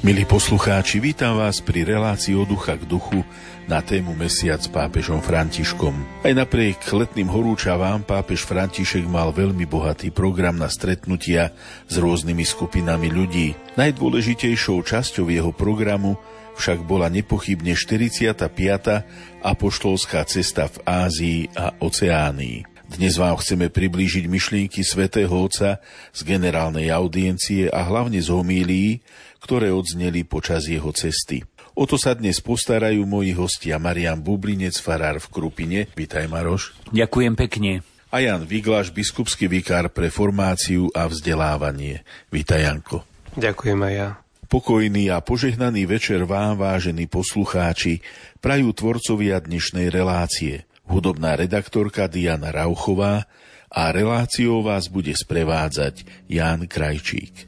Milí poslucháči, vítam vás pri relácii Od ducha k duchu na tému Mesiac s pápežom Františkom. Aj napriek letným horúčavám pápež František mal veľmi bohatý program na stretnutia s rôznymi skupinami ľudí. Najdôležitejšou časťou jeho programu však bola nepochybne 45. apoštolská cesta v Ázii a Oceánii. Dnes vám chceme priblížiť myšlienky svätého Otca z generálnej audiencie a hlavne z homílií, ktoré odzneli počas jeho cesty. O to sa dnes postarajú moji hostia Marián Bublinec, farár v Krupine. Vítaj, Maroš. Ďakujem pekne. A Jan Vigláš, biskupský vikár pre formáciu a vzdelávanie. Vítaj, Janko. Ďakujem aj ja. Pokojný a požehnaný večer vám, vážení poslucháči, prajú tvorcovia dnešnej relácie. Hudobná redaktorka Diana Rauchová a reláciou vás bude sprevádzať Ján Krajčík.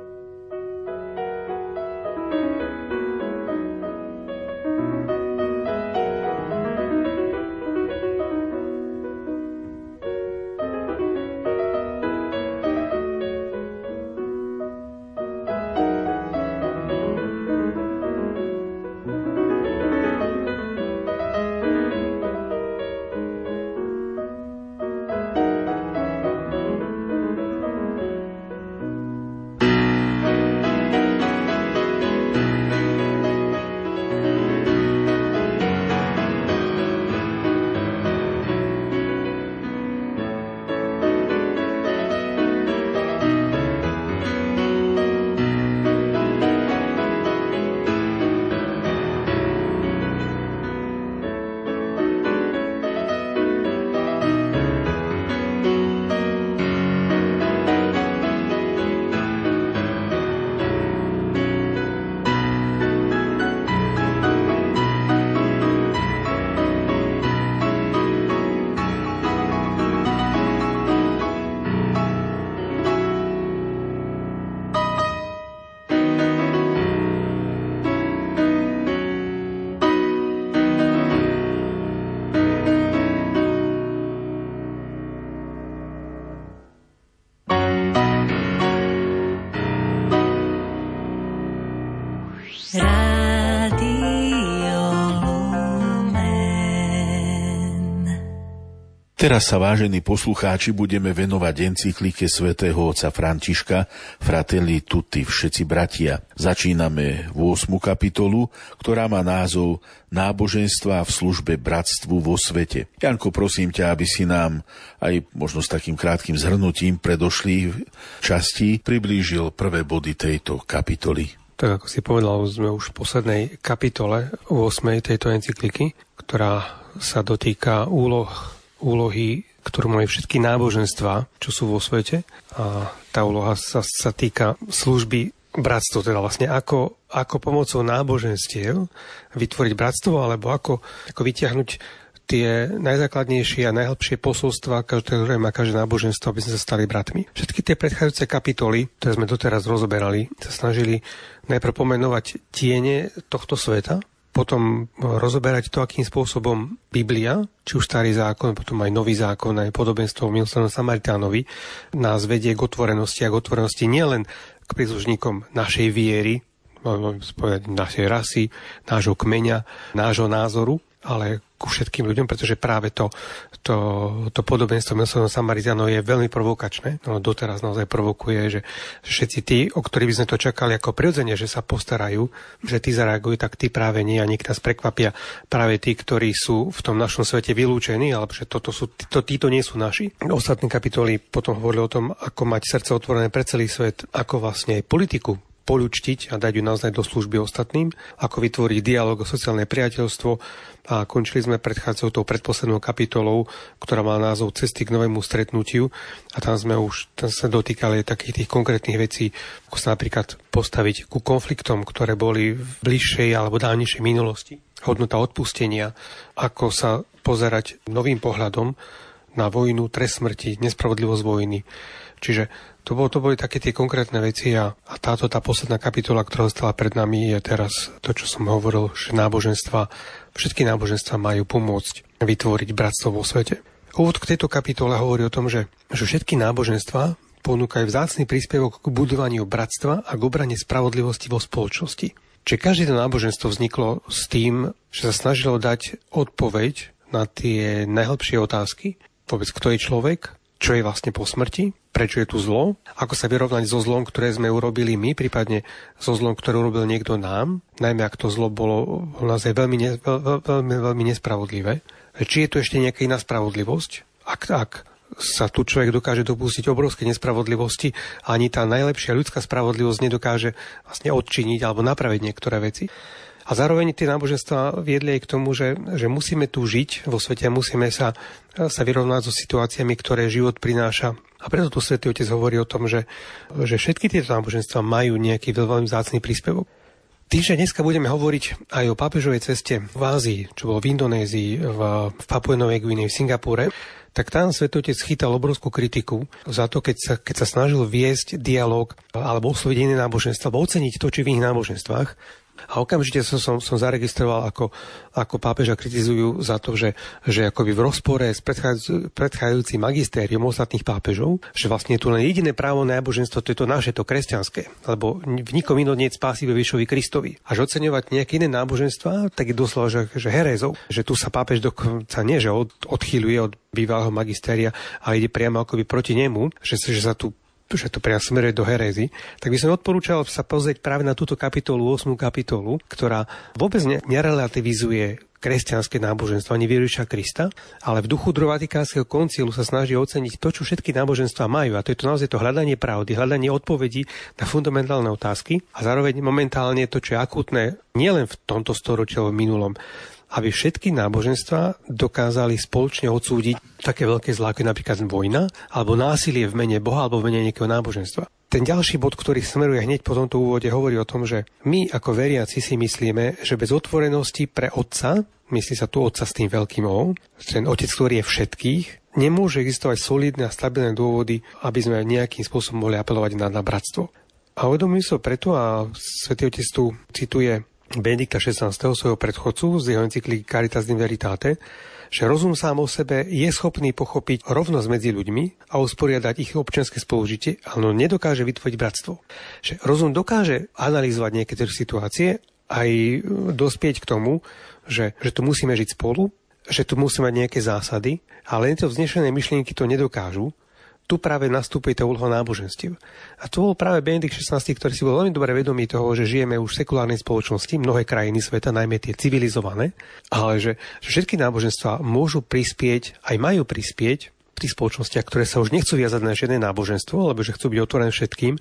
Teraz sa, vážení poslucháči, budeme venovať encyklike svätého otca Františka Fratelli Tutti, všetci bratia. Začíname 8. kapitolu, ktorá má názov Náboženstva v službe bratstvu vo svete. Janko, prosím ťa, aby si nám aj možno s takým krátkym zhrnutím predošlých častí priblížil prvé body tejto kapitoly. Tak ako si povedal, sme už v poslednej kapitole 8. tejto encykliky, ktorá sa dotýka úlohy, ktorú majú všetky náboženstva, čo sú vo svete. A tá úloha sa týka služby bratstvu, teda vlastne ako pomocou náboženstiev vytvoriť bratstvo, alebo ako vytiahnuť tie najzákladnejšie a najhlbšie posolstvá, ktoré má každé náboženstvo, aby sme sa stali bratmi. Všetky tie predchádzajúce kapitoly, ktoré sme doteraz rozoberali, sa snažili najprv pomenovať tiene tohto sveta, potom rozoberať to, akým spôsobom Biblia, či už starý zákon, potom aj nový zákon, aj podobenstvo o milosrdnom Samaritánovi, nás vedie k otvorenosti a k otvorenosti nielen k príslušníkom našej viery, našej rasy, nášho kmeňa, nášho názoru, ale ku všetkým ľuďom, pretože práve to podobenstvo milosrdnom Samaritánov je veľmi provokačné. No, doteraz naozaj provokuje, že všetci tí, o ktorých by sme to čakali ako prirodzene, že sa postarajú, že tí zareagujú, tak tí práve nie a niekto nás prekvapia práve tí, ktorí sú v tom našom svete vylúčení, alebo že títo nie sú naši. Ostatné kapitoly potom hovorili o tom, ako mať srdce otvorené pre celý svet, ako vlastne aj politiku poľučtiť a dať ju naozaj do služby ostatným, ako vytvoriť dialog o sociálne priateľstvo a končili sme predchádzajúcou predposlednou kapitolou, ktorá má názov Cesty k novému stretnutiu a tam sa dotýkali takých tých konkrétnych vecí, ako sa napríklad postaviť ku konfliktom, ktoré boli v bližšej alebo dávnejšej minulosti. Hodnota odpustenia, ako sa pozerať novým pohľadom na vojnu, trest smrti, nespravodlivosť vojny. Čiže to boli také tie konkrétne veci a tá posledná kapitola, ktorá ostala pred nami, je teraz to, čo som hovoril, že všetky náboženstva majú pomôcť vytvoriť bratstvo vo svete. Úvod k tejto kapitole hovorí o tom, že všetky náboženstva ponúkajú vzácny príspevok k budovaniu bratstva a k obrane spravodlivosti vo spoločnosti. Čiže každé to náboženstvo vzniklo s tým, že sa snažilo dať odpoveď na tie najhlbšie otázky. Vôbec, kto je človek, čo je vlastne po smrti, prečo je tu zlo, ako sa vyrovnať so zlom, ktoré sme urobili my, prípadne so zlom, ktoré urobil niekto nám, najmä ak to zlo bolo naozaj veľmi nespravodlivé. Či je tu ešte nejaká iná spravodlivosť? Ak sa tu človek dokáže dopustiť obrovské nespravodlivosti, ani tá najlepšia ľudská spravodlivosť nedokáže vlastne odčiniť alebo napraviť niektoré veci. A zároveň tie náboženstva viedli aj k tomu, že musíme tu žiť vo svete, musíme sa vyrovnať so situáciami, ktoré život prináša. A preto tu Svätý Otec hovorí o tom, že všetky tieto náboženstva majú nejaký veľmi vzácny príspevok. Tým, že dneska budeme hovoriť aj o pápežovej ceste v Ázii, čo bolo v Indonézii, v Papui Novej Guinei, v Singapúre, tak tam Svätý Otec chytal obrovskú kritiku za to, keď sa snažil viesť dialog alebo osloviť iné náboženstva, alebo oceniť to, či v iných náboženstvách. A okamžite som zaregistroval, ako pápeža kritizujú za to, že akoby v rozpore s predchádzajúcim magistériom ostatných pápežov, že vlastne je tu len jediné právo na náboženstvo, to je to naše, to kresťanské, lebo v nikom inom nie je spásy ve Ježišovi Kristovi. Až oceňovať nejaké iné náboženstva, tak je doslova, že herézov, že tu sa pápež dokonca nie, že odchýľuje od bývalého magistéria, ale ide priamo akoby proti nemu, že to priam smeruje do herézy, tak by som odporúčal sa pozrieť práve na túto kapitolu, 8. kapitolu, ktorá vôbec nerelativizuje kresťanské náboženstvo ani Ježiša Krista, ale v duchu druhého Vatikánskeho koncilu sa snaží oceniť to, čo všetky náboženstva majú. A to je to naozaj to hľadanie pravdy, hľadanie odpovedí na fundamentálne otázky a zároveň momentálne to, čo je akútne nielen v tomto storočí, ale v minulom, aby všetky náboženstva dokázali spoločne odsúdiť také veľké zlá, ako je napríklad vojna, alebo násilie v mene Boha, alebo v mene nejakého náboženstva. Ten ďalší bod, ktorý smeruje hneď po tomto úvode, hovorí o tom, že my ako veriaci si myslíme, že bez otvorenosti pre Otca, myslí sa tu Otca s tým veľkým O, ten Otec, ktorý je všetkých, nemôže existovať solidné a stabilné dôvody, aby sme nejakým spôsobom mohli apelovať na bratstvo. A uvedomím sa preto, a Svätý Otec tu cituje Benedikta XVI, svojho predchodcu z jeho encykliky Caritas in Veritate, že rozum sám o sebe je schopný pochopiť rovnosť medzi ľuďmi a usporiadať ich občianske spolužitie, ale nedokáže vytvoriť bratstvo. Že rozum dokáže analyzovať niektoré situácie aj dospieť k tomu, že tu musíme žiť spolu, že tu musíme mať nejaké zásady, ale len to vznešené myšlienky to nedokážu. Tu práve nastupuje tá úloha náboženstiev. A to bol práve Benedikt XVI, ktorý si bol veľmi dobre vedomý toho, že žijeme už v sekulárnej spoločnosti, mnohé krajiny sveta, najmä tie civilizované, ale že všetky náboženstva môžu prispieť, aj majú prispieť v tých spoločnostiach, ktoré sa už nechcú viazať na žiadne náboženstvo, alebo že chcú byť otvorené všetkým.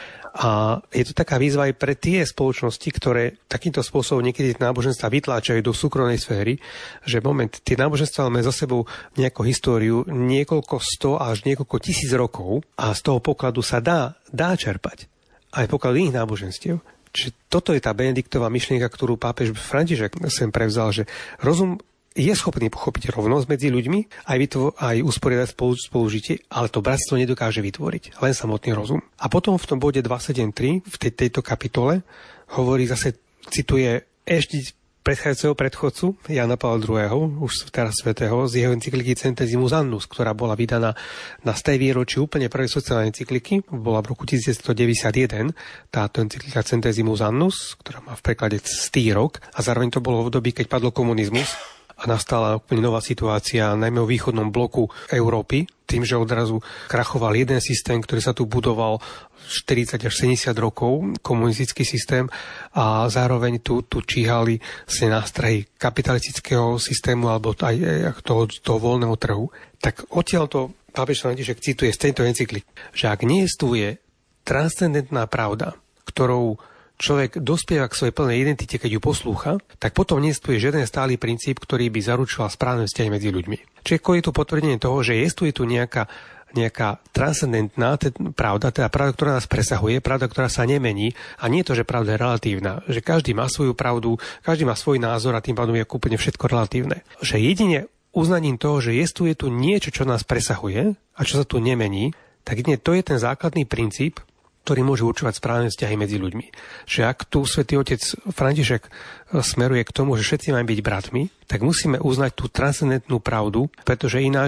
A je to taká výzva aj pre tie spoločnosti, ktoré takýmto spôsobom niekedy náboženstva vytláčajú do súkromnej sféry, že tie náboženstva máme za sebou nejakú históriu niekoľko 100 až niekoľko 1000 rokov a z toho pokladu sa dá čerpať aj poklad iných náboženstiev. Čiže toto je tá Benediktová myšlienka, ktorú pápež František sem prevzal, že rozum je schopný pochopiť rovnosť medzi ľuďmi, aj usporiadať spolužitie, ale to bratstvo nedokáže vytvoriť, len samotný rozum. A potom v tom bode 273, v tejto kapitole, hovorí zase, cituje ešte predchádzajúceho predchodcu, Jana Pavla II., už teraz svätého, z jeho encykliky Centesimus Annus, ktorá bola vydaná na 100. výročí úplne prvej sociálnej encykliky, bola v roku 1991, táto encyklika Centesimus Annus, ktorá má v preklade 100 rok, a zároveň to bolo v období, keď padol komunizmus, a nastala úplne nová situácia, najmä v východnom bloku Európy, tým, že odrazu krachoval jeden systém, ktorý sa tu budoval 40 až 70 rokov, komunistický systém, a zároveň tu číhali si nástrahy kapitalistického systému alebo aj toho voľného trhu. Tak odtiaľto pápež František cituje z tejto encykliky, že ak nie je transcendentná pravda, ktorou človek dospieva k svojej plnej identite, keď ju poslúcha, tak potom neexistuje žiaden stály princíp, ktorý by zaručoval správne vzťahy medzi ľuďmi. Čiže je tu potvrdenie toho, že je tu nejaká transcendentná pravda, teda pravda, ktorá nás presahuje, pravda, ktorá sa nemení, a nie to, že pravda je relatívna, že každý má svoju pravdu, každý má svoj názor a tým pádom je úplne všetko relatívne. Že jedine uznaním toho, že je tu niečo, čo nás presahuje a čo sa tu nemení, tak jedine to je ten základný princíp, ktorý môže určovať správne vzťahy medzi ľuďmi. Že ak tu Svätý Otec František smeruje k tomu, že všetci máme byť bratmi, tak musíme uznať tú transcendentnú pravdu, pretože ináč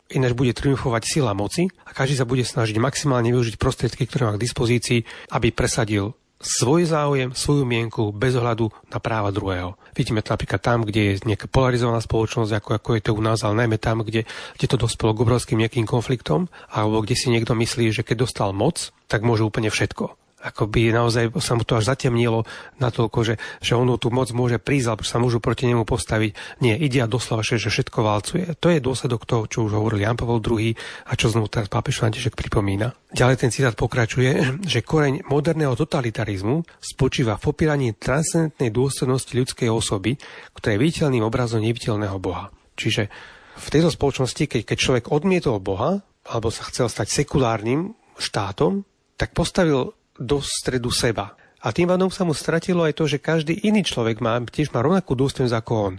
ináč bude triumfovať sila moci a každý sa bude snažiť maximálne využiť prostriedky, ktoré má k dispozícii, aby presadil svoj záujem, svoju mienku bez ohľadu na práva druhého. Vidíme to napríklad tam, kde je nejaká polarizovaná spoločnosť, ako je to u nás, ale najmä tam, kde to dospelo k obrovským nejakým konfliktom, alebo kde si niekto myslí, že keď dostal moc, tak môže úplne všetko. Akoby naozaj sa mu to až zatemnilo natoľko, že ono tú moc môže prísť, alebo sa môžu proti nemu postaviť. Nie, ide a doslova, že všetko valcuje. To je dôsledok toho, čo už hovoril Ján Pavol II a čo znovu teraz pápež František pripomína. Ďalej ten citát pokračuje, že koreň moderného totalitarizmu spočíva v popieraní transcendentnej dôstojnosti ľudskej osoby, ktorá je viditeľným obrazom neviditeľného Boha. Čiže v tejto spoločnosti, keď človek odmietol Boha, alebo sa chcel stať sekulárnym štátom, tak postavil do stredu seba. A tým pádom sa mu stratilo aj to, že každý iný človek tiež má rovnakú dôstojnosť ako on.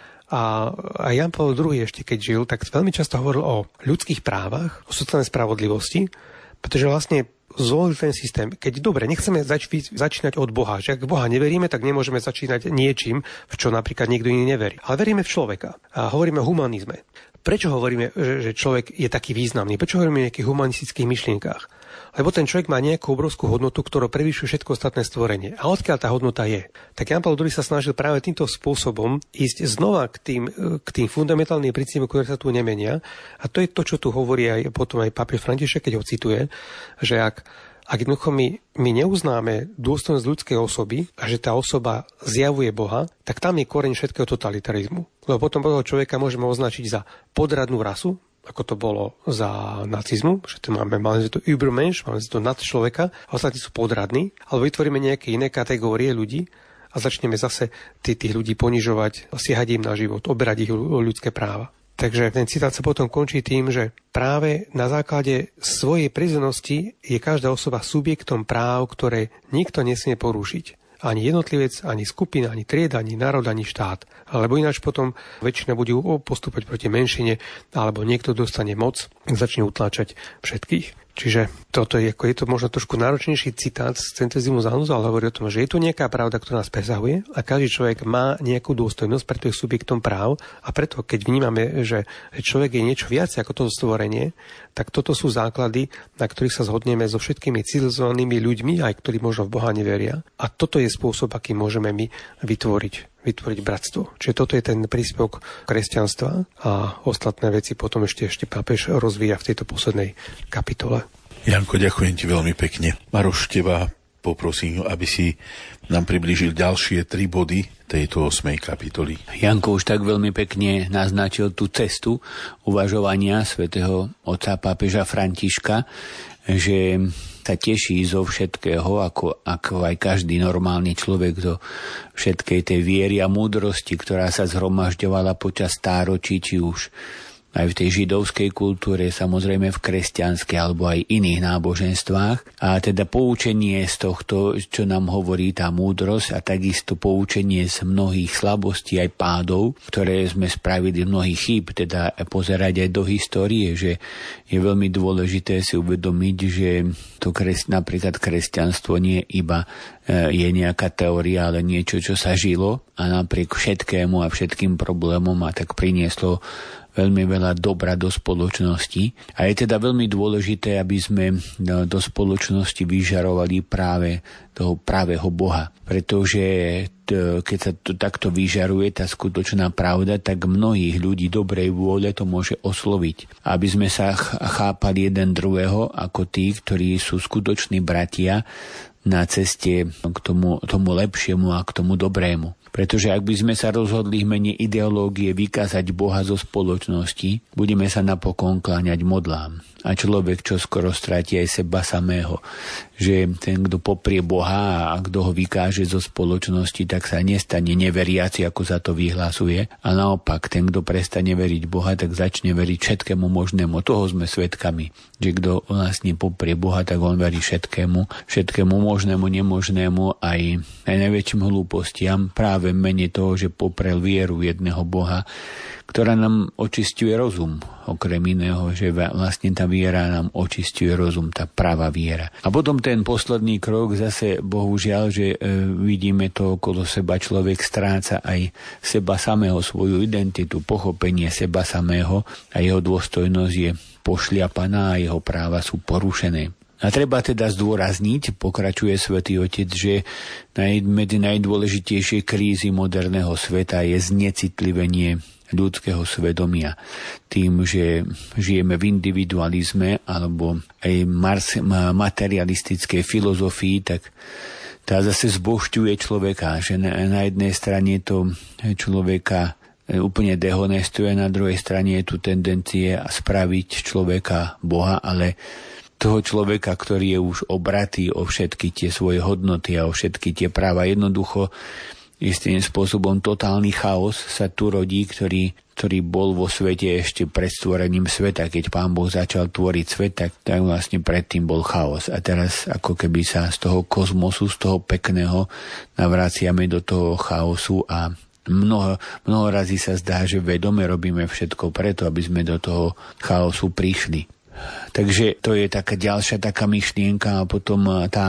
A Ján Pavol II ešte keď žil, tak veľmi často hovoril o ľudských právach, o sociálnej spravodlivosti, pretože vlastne zvolil ten systém. Keď dobre, nechceme začínať od Boha, že ak v Boha neveríme, tak nemôžeme začínať niečím, v čo napríklad niekto iný neverí. Ale veríme v človeka a hovoríme o humanizme. Prečo hovoríme, že človek je taký významný? Prečo hovoríme o nejakých humanistických myšlienkách? Lebo ten človek má nejakú obrovskú hodnotu, ktorá prevyšuje všetko ostatné stvorenie. A odkiaľ tá hodnota je? Tak Ján Pavol II sa snažil práve týmto spôsobom ísť znova k tým fundamentálnym princípom, ktoré sa tu nemenia. A to je to, čo tu hovorí aj potom aj pápež František, keď ho cituje, že ak jednoducho my neuznáme dôstojnosť ľudskej osoby a že tá osoba zjavuje Boha, tak tam je koreň všetkého totalitarizmu. Lebo potom toho človeka môžeme označiť za podradnú rasu, ako to bolo za nacizmu, že to máme to Übermensch, máme to nad človeka, a ostatní sú podradní, alebo vytvoríme nejaké iné kategórie ľudí a začneme zase tých ľudí ponižovať, siahať im na život, oberať ich o ľudské práva. Takže ten citát sa potom končí tým, že práve na základe svojej prirodzenosti je každá osoba subjektom práv, ktoré nikto nesmie porušiť. Ani jednotlivec, ani skupina, ani trieda, ani národ, ani štát. Alebo ináč potom väčšina bude postúpať proti menšine, alebo niekto dostane moc, začne utláčať všetkých. Čiže toto je to možno trošku náročnejší citát z Centesimus Annus, ale hovorí o tom, že je tu nejaká pravda, ktorá nás presahuje a každý človek má nejakú dôstojnosť, preto je subjektom práv a preto, keď vnímame, že človek je niečo viac ako to stvorenie, tak toto sú základy, na ktorých sa zhodneme so všetkými civilizovanými ľuďmi, aj ktorí možno v Boha neveria. A toto je spôsob, aký môžeme my vytvoriť bratstvo. Čiže toto je ten príspevok kresťanstva a ostatné veci potom ešte pápež rozvíja v tejto poslednej kapitole. Janko, ďakujem ti veľmi pekne. Maroš, teba poprosím, aby si nám priblížil ďalšie 3 body tejto 8. kapitoly. Janko už tak veľmi pekne naznačil tú cestu uvažovania svätého otca pápeža Františka, že sa teší zo všetkého, ako aj každý normálny človek, do všetkej tej viery a múdrosti, ktorá sa zhromažďovala počas stáročí, či už aj v tej židovskej kultúre, samozrejme v kresťanskej alebo aj iných náboženstvách. A teda poučenie z tohto, čo nám hovorí tá múdrosť a takisto poučenie z mnohých slabostí aj pádov, ktoré sme spravili, mnohých chýb, teda pozerať aj do histórie, že je veľmi dôležité si uvedomiť, že to napríklad kresťanstvo nie iba je nejaká teória, ale niečo, čo sa žilo a napriek všetkému a všetkým problémom a tak prinieslo veľmi veľa dobra do spoločnosti. A je teda veľmi dôležité, aby sme do spoločnosti vyžarovali práve toho pravého Boha. Pretože keď sa to takto vyžaruje, tá skutočná pravda, tak mnohých ľudí dobrej vôle to môže osloviť. Aby sme sa chápali jeden druhého ako tí, ktorí sú skutoční bratia na ceste k tomu lepšiemu a k tomu dobrému. Pretože ak by sme sa rozhodli v mene ideológie vykázať Boha zo spoločnosti, budeme sa napokon kláňať modlám. A človek čo skoro stratí aj seba samého. Že ten, kto poprie Boha a kto ho vykáže zo spoločnosti, tak sa nestane neveriaci, ako sa to vyhlasuje. A naopak, ten, kto prestane veriť Boha, tak začne veriť všetkému možnému. Toho sme svedkami. Že kto vlastne poprie Boha, tak on verí všetkému možnému, nemožnému, aj najväčším hlúpostiam, práve práve v mene toho, že poprel vieru jedného Boha, ktorá nám očisťuje rozum, okrem iného, že vlastne tá viera nám očisťuje rozum, tá pravá viera. A potom ten posledný krok zase, bohužiaľ, že vidíme to okolo seba, človek stráca aj seba samého, svoju identitu, pochopenie seba samého a jeho dôstojnosť je pošliapaná a jeho práva sú porušené. A treba teda zdôrazniť, pokračuje Svätý Otec, že medzi najdôležitejšie krízy moderného sveta je znecitlivenie ľudského svedomia. Tým, že žijeme v individualizme alebo aj materialistickej filozofii, tak tá zase zbožťuje človeka, že na jednej strane to človeka úplne dehonestuje, na druhej strane je tu tendencie spraviť človeka Boha, ale toho človeka, ktorý je už obratý o všetky tie svoje hodnoty a o všetky tie práva, jednoducho istým spôsobom totálny chaos sa tu rodí, ktorý bol vo svete ešte pred stvorením sveta. Keď Pán Boh začal tvoriť svet, tak vlastne predtým bol chaos. A teraz ako keby sa z toho kozmosu, z toho pekného navraciame do toho chaosu a mnoho razy sa zdá, že vedome robíme všetko preto, aby sme do toho chaosu prišli. Takže to je taká ďalšia taká myšlienka a potom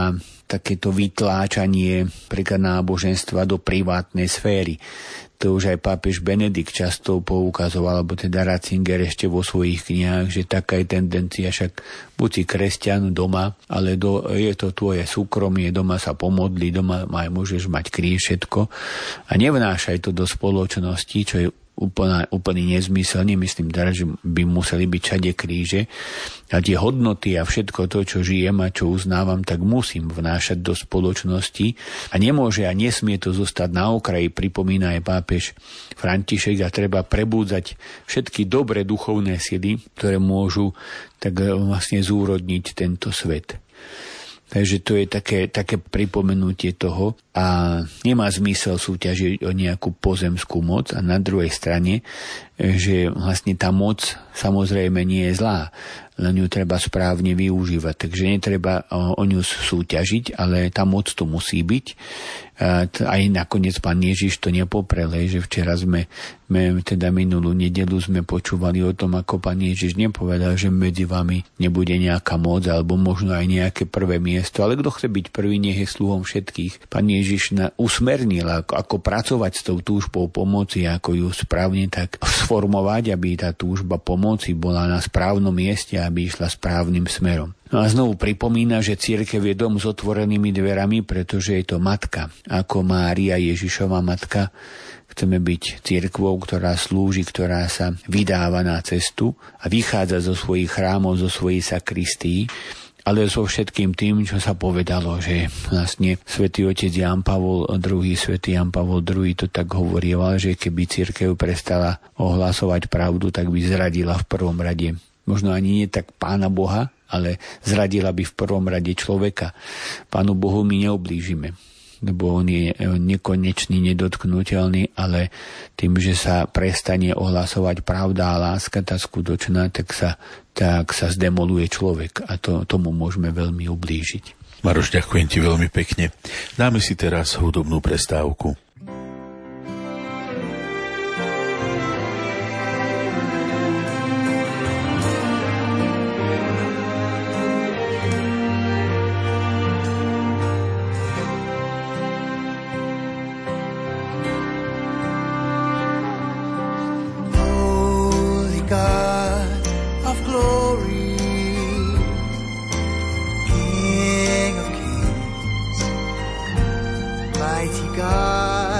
takéto vytláčanie príklad náboženstva do privátnej sféry. To už aj pápež Benedikt často poukazoval, alebo teda Ratzinger ešte vo svojich knihách, že taká je tendencia, však buď si kresťan doma, ale je to tvoje súkromie, doma sa pomodli, doma môžeš mať kríž, všetko a nevnášaj to do spoločnosti, čo je úplný nezmysel. Nemyslím teraz, že by museli byť všade kríže. A tie hodnoty a všetko to, čo žijem a čo uznávam, tak musím vnášať do spoločnosti a nemôže a nesmie to zostať na okraji, pripomína aj pápež František, a treba prebúdzať všetky dobré duchovné sily, ktoré môžu tak vlastne zúrodniť tento svet. Takže to je také pripomenutie toho a nemá zmysel súťažiť o nejakú pozemskú moc a na druhej strane, že vlastne tá moc samozrejme nie je zlá, len ju treba správne využívať. Takže netreba o ňu súťažiť, ale tá moc tu musí byť. Aj nakoniec Pán Ježiš to nepoprel, že včera sme teda minulú nedeľu sme počúvali o tom, ako Pán Ježiš nepovedal, že medzi vami nebude nejaká moc alebo možno aj nejaké prvé miesto, ale kto chce byť prvý, nech je sluhom všetkých. Pán Ježiš usmernil, ako pracovať s tou túžbou pomoci, ako ju správne tak sformovať, aby tá túžba pomoci bola na správnom mieste, aby išla správnym smerom. No a znovu pripomína, že cirkev je dom s otvorenými dverami, pretože je to matka. Ako Mária, Ježišova matka, chceme byť cirkvou, ktorá slúži, ktorá sa vydáva na cestu a vychádza zo svojich chrámov, zo svojich sakristií, ale so všetkým tým, čo sa povedalo, že vlastne Svätý Otec Ján Pavol II, Svätý Ján Pavol II to tak hovorieval, že keby cirkev prestala ohlasovať pravdu, tak by zradila v prvom rade. Možno ani nie tak Pána Boha, ale zradila by v prvom rade človeka. Pánu Bohu my neublížime, lebo on je nekonečný, nedotknutelný, ale tým, že sa prestane ohlasovať pravda a láska, tá skutočná, tak sa zdemoluje človek a tomu môžeme veľmi ublížiť. Maroš, ďakujem ti veľmi pekne. Dáme si teraz hudobnú prestávku. King of kings, mighty God.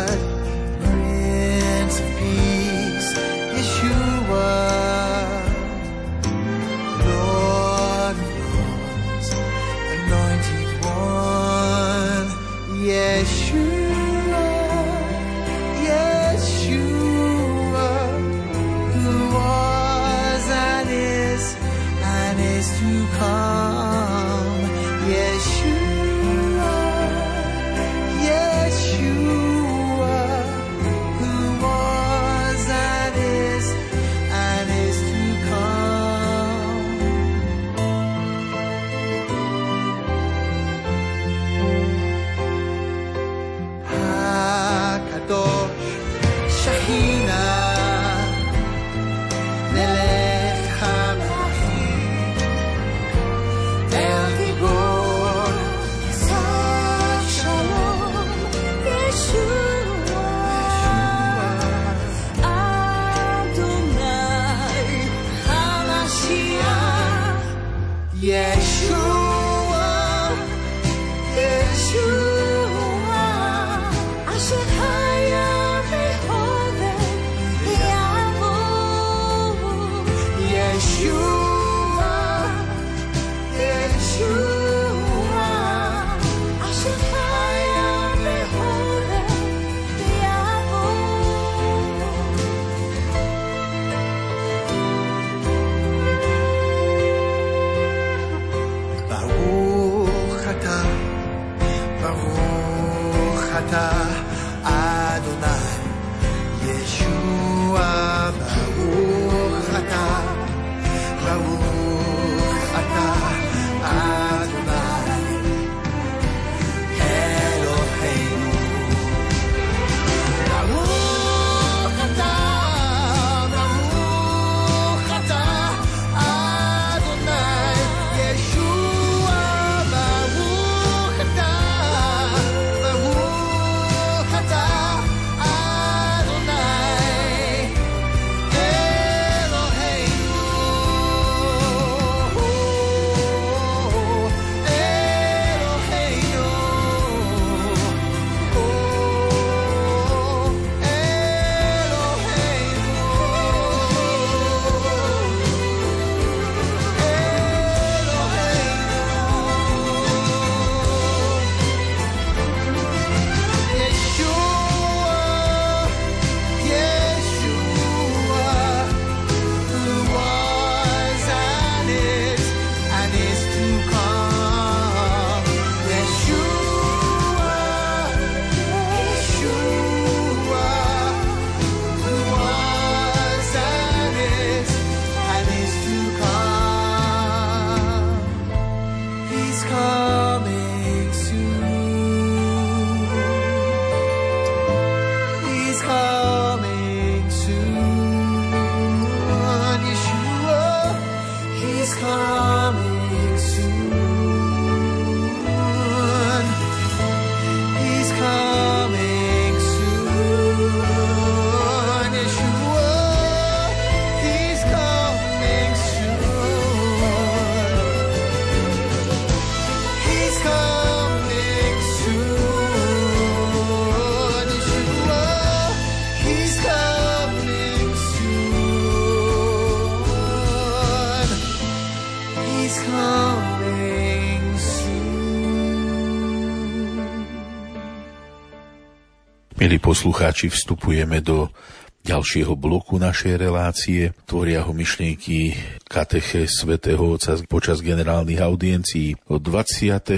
Milí poslucháči, vstupujeme do ďalšieho bloku našej relácie. Tvoria ho myšlienky kateché svätého Otca počas generálnych audiencií. Od 28.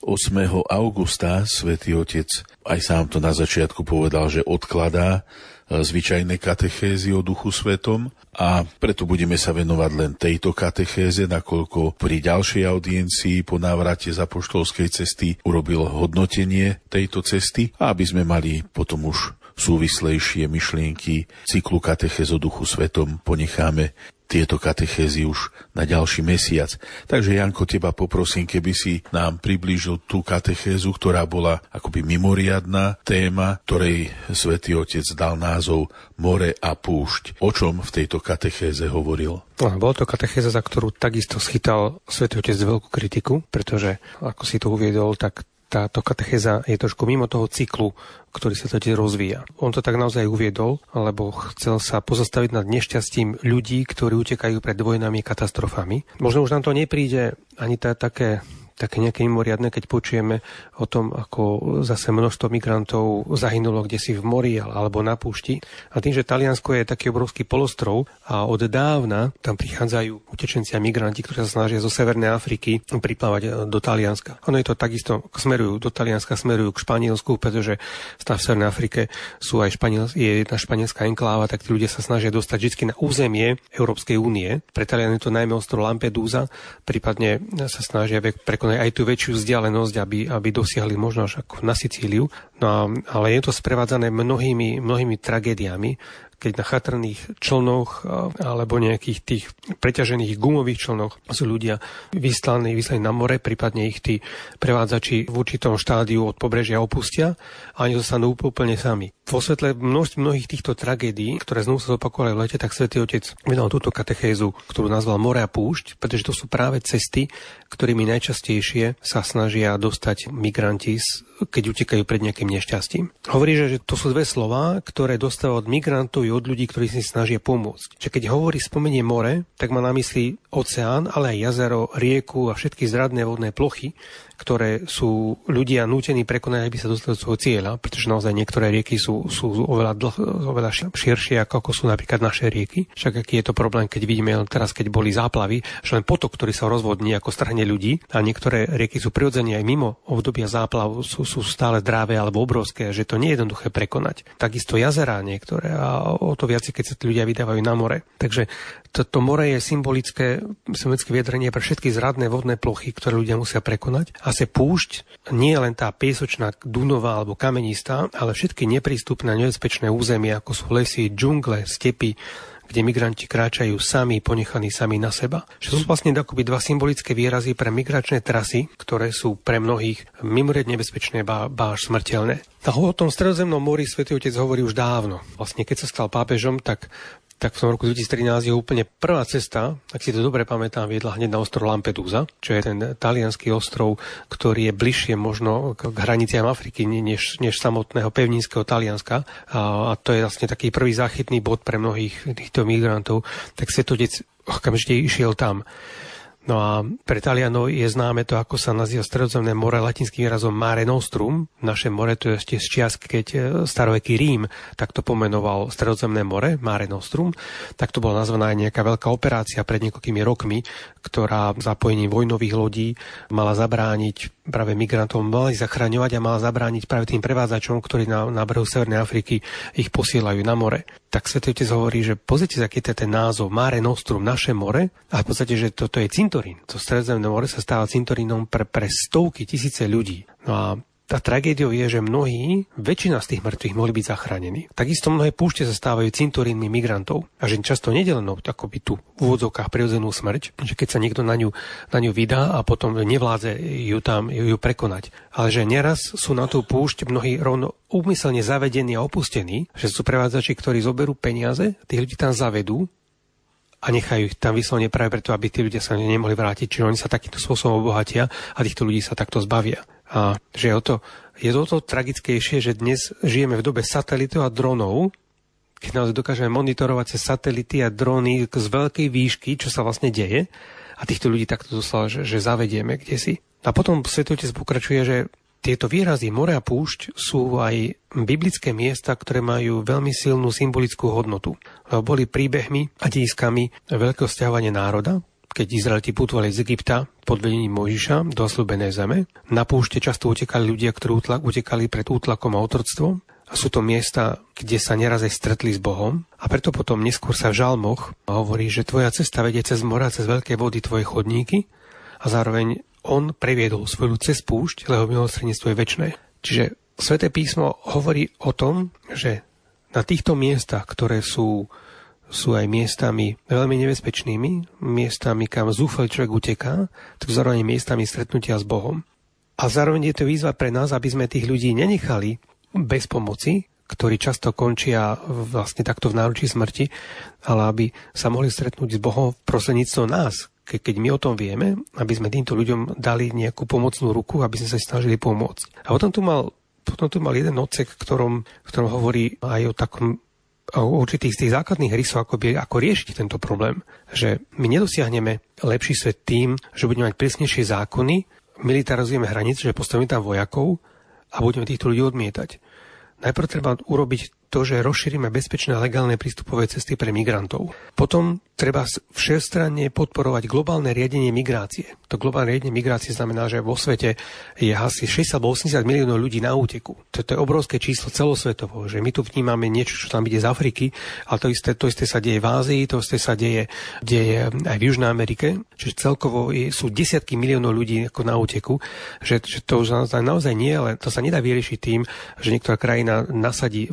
augusta svätý Otec aj sám to na začiatku povedal, že odkladá zvyčajné katechézy o Duchu Svetom a preto budeme sa venovať len tejto katechéze, nakoľko pri ďalšej audiencii po návrate z apoštolskej cesty urobil hodnotenie tejto cesty a aby sme mali potom už súvislejšie myšlienky cyklu katechéz o Duchu Svetom, ponecháme tieto katechézy už na ďalší mesiac. Takže Janko, teba poprosím, keby si nám priblížil tú katechézu, ktorá bola akoby mimoriadna téma, ktorej Svätý Otec dal názov More a púšť. O čom v tejto katechéze hovoril? Bol to katechéza, za ktorú takisto schytal Svätý Otec veľkú kritiku, pretože, ako si to uviedol, tak táto katechéza je trošku mimo toho cyklu, ktorý sa teda rozvíja. On to tak naozaj uviedol, lebo chcel sa pozastaviť nad nešťastím ľudí, ktorí utekajú pred vojnami, katastrofami. Možno už nám to nepríde ani také nejaké mimoriadne, keď počujeme o tom, ako zase množstvo migrantov zahynulo kdesi v mori alebo na púšti. A tým, že Taliansko je taký obrovský polostrov a od dávna tam prichádzajú utečenci a migranti, ktorí sa snažia zo Severnej Afriky priplávať do Talianska. Ono je to takisto, smerujú do Talianska, smerujú k Španielsku, pretože v Severnej Afrike sú aj je jedna španielská enkláva, tak tí ľudia sa snažia dostať vždy na územie Európskej únie. Pre Talianov je to najmä ostrov Lampedusa, prípadne sa snažia aj tú väčšiu vzdialenosť, aby dosiahli možno až ako na Sicíliu. No ale je to sprevádzané mnohými tragédiami, keď na chatrných člnoch alebo nejakých tých preťažených gumových člnoch sú ľudia vyslaní na more, prípadne ich tí prevádzači v určitom štádiu od pobrežia opustia a oni zostanú úplne sami. Vo svetle mnohých týchto tragédií, ktoré znovu sa zopakovali v lete, tak Svätý Otec vydal túto katechézu, ktorú nazval More a púšť, pretože to sú práve cesty, ktorými najčastejšie sa snažia dostať migranti, keď utekajú pred nejakým nešťastím. Hovorí, že to sú dve slová, ktoré dostáva od migrantov i od ľudí, ktorí si snažia pomôcť. Čiže keď spomenie more, tak má na mysli oceán, ale aj jazero, rieku a všetky zradné vodné plochy, ktoré sú ľudia nútení prekonať, aby sa dostali do svojho cieľa, pretože naozaj niektoré rieky sú oveľa širšie, ako sú napríklad naše rieky. Však aký je to problém, keď vidíme teraz, keď boli záplavy, že len potok, ktorý sa rozvodní, ako strhne ľudí, a niektoré rieky sú prirodzene aj mimo obdobia záplav, sú stále zdravé alebo obrovské, že to nie je jednoduché prekonať. Takisto jazerá niektoré a o to viac, keď sa ľudia vydávajú na more. Takže to more je symbolické vyjadrenie pre všetky zradné vodné plochy, ktoré ľudia musia prekonať. A púšť nie je len tá piesočná, dunová alebo kamenistá, ale všetky neprístupné, nebezpečné územia, ako sú lesy, džungle, stepy, kde migranti kráčajú sami, ponechaní sami na seba. Že sú vlastne akoby dva symbolické výrazy pre migračné trasy, ktoré sú pre mnohých mimoriadne nebezpečné, ba až smrteľné. O tom Stredozemnom mori Svätý Otec hovorí už dávno. Vlastne keď sa stal pápežom, tak v tom roku 2013 je úplne prvá cesta, ak si to dobre pamätám, viedla hneď na ostrov Lampedusa, čo je ten taliansky ostrov, ktorý je bližšie možno k hraniciam Afriky, než samotného pevninského Talianska. A to je vlastne taký prvý záchytný bod pre mnohých týchto migrantov. Tak Svätý Otec okamžite išiel tam. No a pre Talianov je známe to, ako sa nazýva Stredozemné more latinským výrazom Mare Nostrum. Naše more to je ešte z čias, keď staroveký Rím takto pomenoval Stredozemné more, Mare Nostrum. Tak to bola nazvaná aj nejaká veľká operácia pred niekoľkými rokmi, ktorá zapojením vojnových lodí mala zabrániť práve migrantom, mala ich zachraňovať a mala zabrániť práve tým prevádzačom, ktorí na brehu Severnej Afriky ich posielajú na more. Tak Svätý Otec hovorí, že pozrite, aký je ten názov Mare Nostrum, naše more, a v podstate, že toto je cintorín. To Stredozemné more sa stáva cintorínom pre stovky tisíce ľudí. No a tá tragédia je, že väčšina z tých mŕtvych mohli byť zachránení. Takisto mnohé púšte sa stávajú cintorínmi migrantov. A že často nedelenou akoby tu v úvodzovkách prirodzenú smrť, že keď sa niekto na ňu vydá a potom nevládze ju prekonať. Ale že neraz sú na tú púšť mnohí rovno úmyselne zavedení a opustení, že sú prevádzači, ktorí zoberú peniaze, tých ľudí tam zavedú a nechajú ich tam vyslovene práve preto, aby tí ľudia sa nemohli vrátiť. Čiže oni sa takýmto spôsobom obohatia a týchto ľudí sa takto zbavia. A že je to tragickejšie, že dnes žijeme v dobe satelitov a dronov, keď naozaj dokážeme monitorovať cez satelity a drony z veľkej výšky, čo sa vlastne deje, a týchto ľudí takto doslova, že zavedieme kdesi. A potom Svätý Otec pokračuje, že tieto výrazy more a púšť sú aj biblické miesta, ktoré majú veľmi silnú symbolickú hodnotu. Boli príbehmi a dejiskami veľkého sťahovania národa, keď Izraeliti putovali z Egypta pod vedením Mojžiša do zasľúbenej zeme. Na púšte často utekali ľudia, ktorí utekali pred útlakom a otroctvom. A sú to miesta, kde sa neraz aj stretli s Bohom. A preto potom neskôr sa v žalmoch hovorí, že tvoja cesta vedie cez mora, cez veľké vody tvoje chodníky, a zároveň on previedol svoj ľud cez púšť, lebo milosrdenstvo je večné. Čiže Sväté písmo hovorí o tom, že na týchto miestach, ktoré sú aj miestami veľmi nebezpečnými, miestami, kam zúfalý človek uteká, tak zároveň miestami stretnutia s Bohom. A zároveň je to výzva pre nás, aby sme tých ľudí nenechali bez pomoci, ktorí často končia vlastne takto v náručí smrti, ale aby sa mohli stretnúť s Bohom prostredníctvom nás, keď my o tom vieme, aby sme týmto ľuďom dali nejakú pomocnú ruku, aby sme sa snažili pomôcť. A potom tu mal jeden odsek, v ktorom hovorí aj o určitých z tých základných rysov, ako riešiť tento problém. Že my nedosiahneme lepší svet tým, že budeme mať prísnejšie zákony, militarizujeme hranice, že postavíme tam vojakov a budeme týchto ľudí odmietať. Najprv treba urobiť to, že rozšírime bezpečné a legálne prístupové cesty pre migrantov. Potom treba všestranne podporovať globálne riadenie migrácie. To globálne riadenie migrácie znamená, že vo svete je asi 60 alebo 80 miliónov ľudí na úteku. To je obrovské číslo celosvetovo, že my tu vnímame niečo, čo tam ide z Afriky, ale to isté sa deje v Ázii, to isté sa deje aj v Južnej Amerike. Čiže celkovo sú desiatky miliónov ľudí ako na úteku, že to už naozaj nie, ale to sa nedá vyriešiť tým, že niektorá krajina nasadí vojakov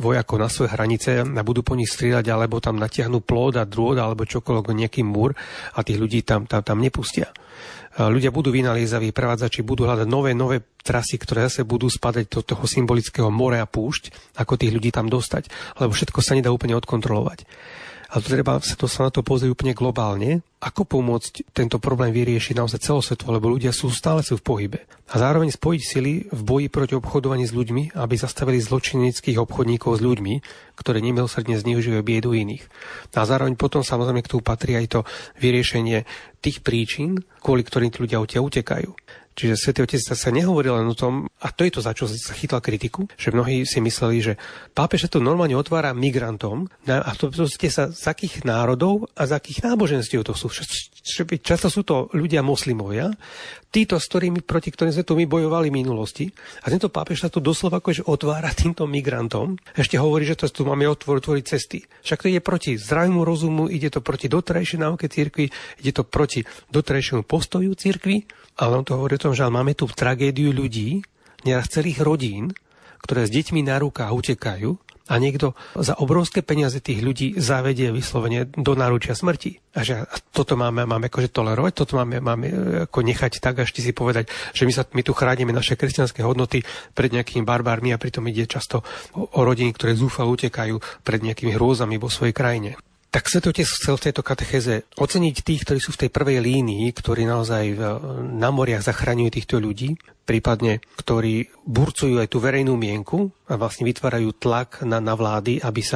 na svoje hranice a budú po nich strieľať, alebo tam natiahnu plód a drôt alebo čokoľvek, nejaký múr a tých ľudí tam nepustia. Ľudia budú vynaliezaví, prevádzači budú hľadať nové trasy, ktoré zase budú spadať do toho symbolického mora a púšť, ako tých ľudí tam dostať, lebo všetko sa nedá úplne odkontrolovať. Ale treba sa na to pozrieť úplne globálne, ako pomôcť tento problém vyriešiť naozaj celosvetovo, lebo ľudia stále sú v pohybe. A zároveň spojiť sily v boji proti obchodovaní s ľuďmi, aby zastavili zločineckých obchodníkov s ľuďmi, ktorí nemilosrdne zneužívajú biedu iných. A zároveň potom samozrejme k tomu patrí aj to vyriešenie tých príčin, kvôli ktorým ľudia utekajú. Čiže Svätý Otec sa nehovoril len o tom, a to je to, za čo sa chytal kritiku, že mnohí si mysleli, že pápež sa to normálne otvára migrantom, a to sa z akých národov a z akých náboženstiev to sú. Často sú to ľudia moslimovia, títo, proti ktorým sme tu my bojovali v minulosti, a tento pápež sa tu doslova akože otvára týmto migrantom. Ešte hovorí, že to tu máme otvoriť cesty. Však to ide proti zdravému rozumu, ide to proti doterajšej náuke cirkvi, ide to proti doterajšiemu postoju cirkvi. Ale on to hovorí o tom, že máme tu tragédiu ľudí, neraz celých rodín, ktoré s deťmi na rukách utekajú a niekto za obrovské peniaze tých ľudí zavedie vyslovene do náručia smrti. A že toto máme akože tolerovať, toto máme ako nechať tak, až si povedať, že my tu chránime naše kresťanské hodnoty pred nejakými barbármi a pritom ide často o rodiny, ktoré zúfalo utekajú pred nejakými hrôzami vo svojej krajine. Tak Svätý Otec chcel v tejto katechéze oceniť tých, ktorí sú v tej prvej línii, ktorí naozaj na moriach zachraňujú týchto ľudí, prípadne ktorí burcujú aj tú verejnú mienku a vlastne vytvárajú tlak na vlády, aby sa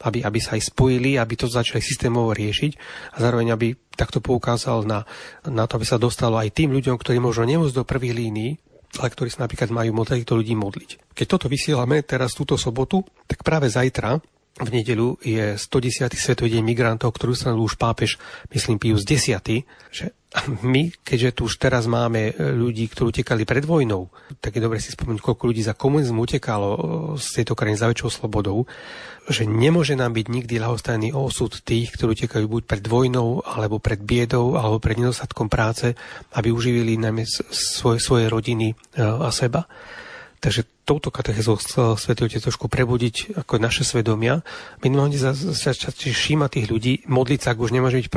aj spojili, aby to začali systémovo riešiť a zároveň aby takto poukázal na to, aby sa dostalo aj tým ľuďom, ktorí možno nemôžu do prvých línií, ale ktorí sa napríklad majú týchto ľudí modliť. Keď toto vysielame teraz túto sobotu, tak práve zajtra v nedeľu je 110. Svetový deň migrantov, ktorú sa už pápež, myslím, Pius X, že my, keďže tu už teraz máme ľudí, ktorí utekali pred vojnou, tak je dobre si spomenúť, koľko ľudí za komunizmu utekalo z tejto krajiny za väčšou slobodou, že nemôže nám byť nikdy ľahostajný osud tých, ktorí utekajú buď pred vojnou, alebo pred biedou, alebo pred nedostatkom práce, aby uživili najmä svoje rodiny a seba. Takže touto katechézou chcel Svätý Otec trošku prebudiť ako naše svedomia. Minimálne sa všíma tých ľudí, modliť sa, ak už nemôže byť v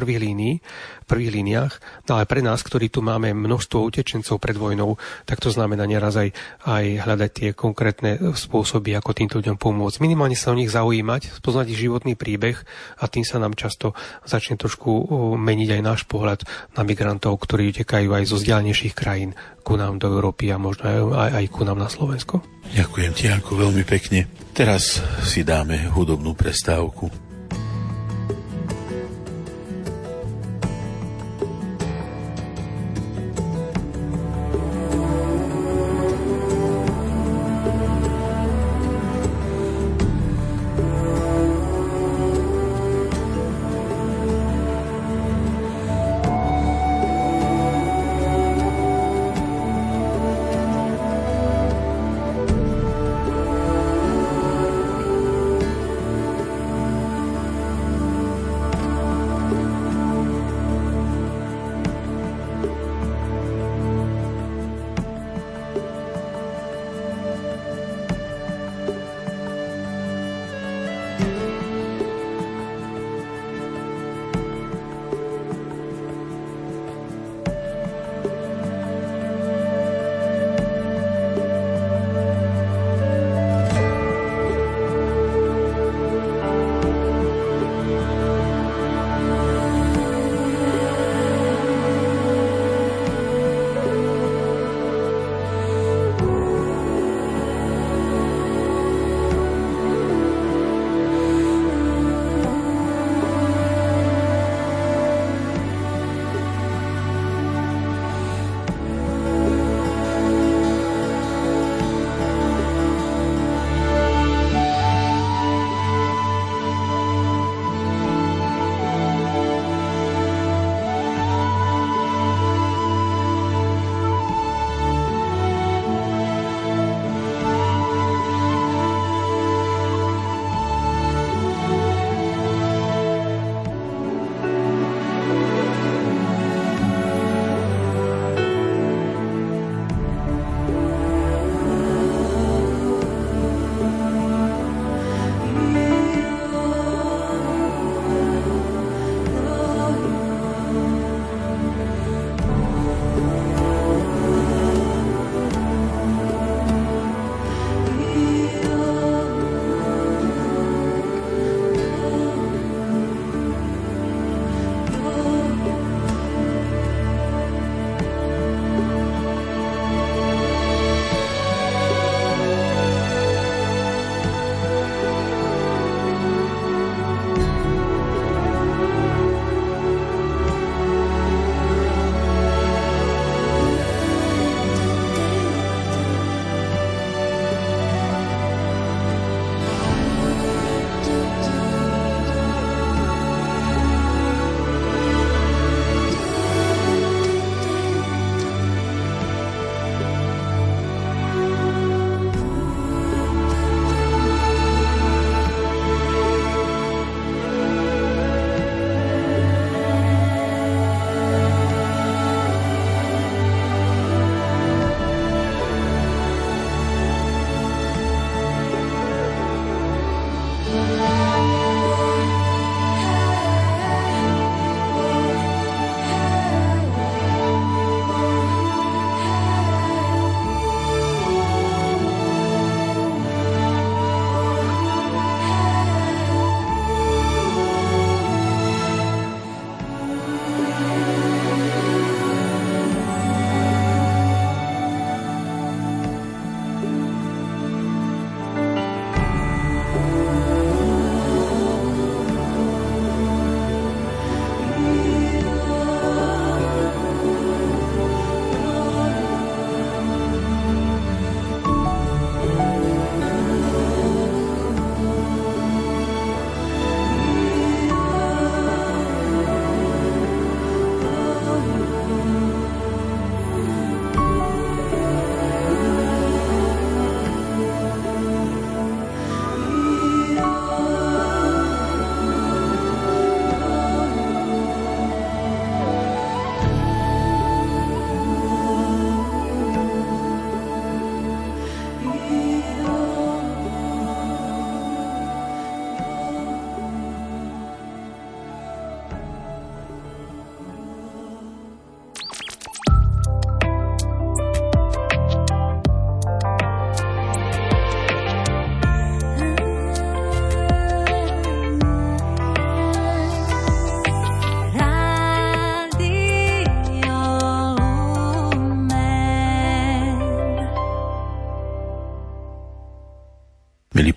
prvých líniách, ale pre nás, ktorí tu máme množstvo utečencov pred vojnou, tak to znamená neraz aj hľadať tie konkrétne spôsoby, ako týmto ľuďom pomôcť. Minimálne sa o nich zaujímať, spoznať ich životný príbeh a tým sa nám často začne trošku meniť aj náš pohľad na migrantov, ktorí utekajú aj zo vzdialenejších krajín ku nám do Európy a možno aj ku nám na Slovensko. Ďakujem ti, Janko, veľmi pekne. Teraz si dáme hudobnú prestávku.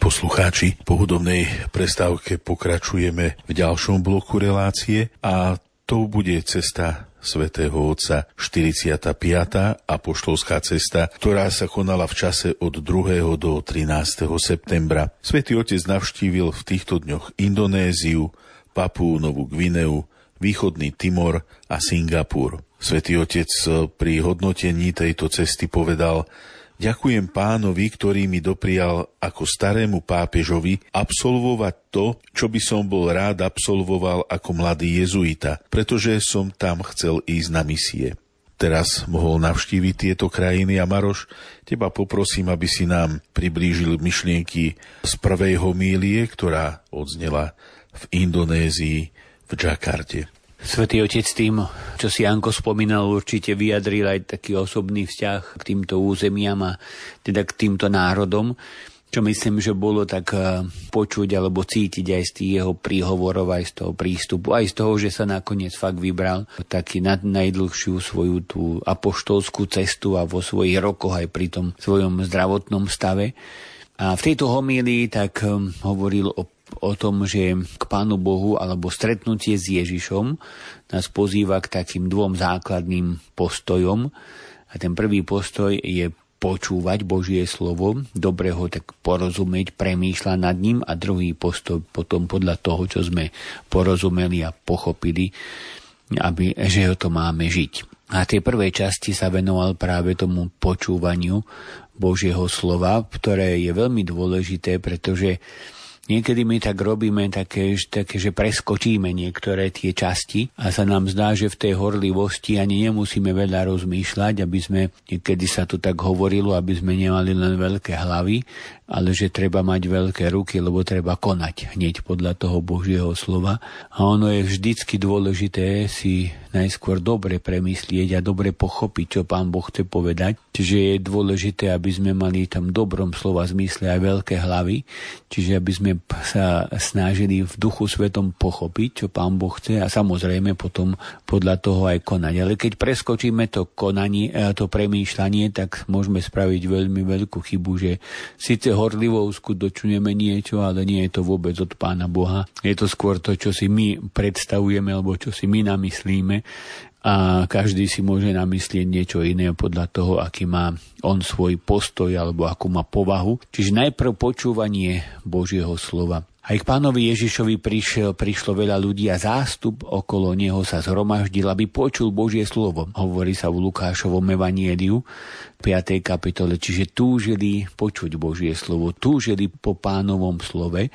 poslucháči, po hudobnej prestávke pokračujeme v ďalšom bloku relácie a to bude cesta svätého Otca, 45. apoštolská cesta, ktorá sa konala v čase od 2. do 13. septembra. Svätý Otec navštívil v týchto dňoch Indonéziu, Papuu Novú Gvineu, Východný Timor a Singapur. Svätý Otec pri hodnotení tejto cesty povedal: ďakujem Pánovi, ktorý mi doprial ako starému pápežovi absolvovať to, čo by som bol rád absolvoval ako mladý jezuita, pretože som tam chcel ísť na misie. Teraz mohol navštíviť tieto krajiny a Maroš, teba poprosím, aby si nám priblížil myšlienky z prvej homílie, ktorá odznela v Indonézii, v Džakarte. Svätý Otec tým, čo si Janko spomínal, určite vyjadril aj taký osobný vzťah k týmto územiam a teda k týmto národom, čo myslím, že bolo tak počuť alebo cítiť aj z tých jeho príhovorov, aj z toho prístupu, aj z toho, že sa nakoniec fakt vybral taký najdlhšiu svoju tú apoštolskú cestu a vo svojich rokoch aj pri tom svojom zdravotnom stave. A v tejto homílii tak hovoril o tom, že k Pánu Bohu alebo stretnutie s Ježišom nás pozýva k takým dvom základným postojom. A ten prvý postoj je počúvať Božie slovo, dobre ho tak porozumieť, premýšľať nad ním, a druhý postoj potom podľa toho, čo sme porozumeli a pochopili, že ho to máme žiť. A tej prvej časti sa venoval práve tomu počúvaniu Božieho slova, ktoré je veľmi dôležité, pretože niekedy my tak robíme také, že preskočíme niektoré tie časti a sa nám zdá, že v tej horlivosti ani nemusíme veľa rozmýšľať, aby sme, niekedy sa tu tak hovorilo, aby sme nemali len veľké hlavy, ale že treba mať veľké ruky, lebo treba konať hneď podľa toho Božieho slova. A ono je vždycky dôležité si najskôr dobre premyslieť a dobre pochopiť, čo Pán Boh chce povedať. Čiže je dôležité, aby sme mali tam dobrom slova zmysle aj veľké hlavy, čiže aby sme sa snažili v Duchu Svetom pochopiť, čo Pán Boh chce, a samozrejme potom podľa toho aj konať. Ale keď preskočíme to konanie, to premýšľanie, tak môžeme spraviť veľmi veľkú chybu, že síce horlivo uskutočňujeme niečo, ale nie je to vôbec od Pána Boha. Je to skôr to, čo si my predstavujeme alebo čo si my namyslíme, a každý si môže namyslieť niečo iné podľa toho, aký má on svoj postoj alebo akú má povahu. Čiže najprv počúvanie Božieho slova. Aj k Pánovi Ježišovi prišlo veľa ľudí a zástup okolo neho sa zhromaždil, aby počul Božie slovo. Hovorí sa v Lukášovom evanieliu 5. kapitole, čiže túžili počuť Božie slovo, túžili po Pánovom slove,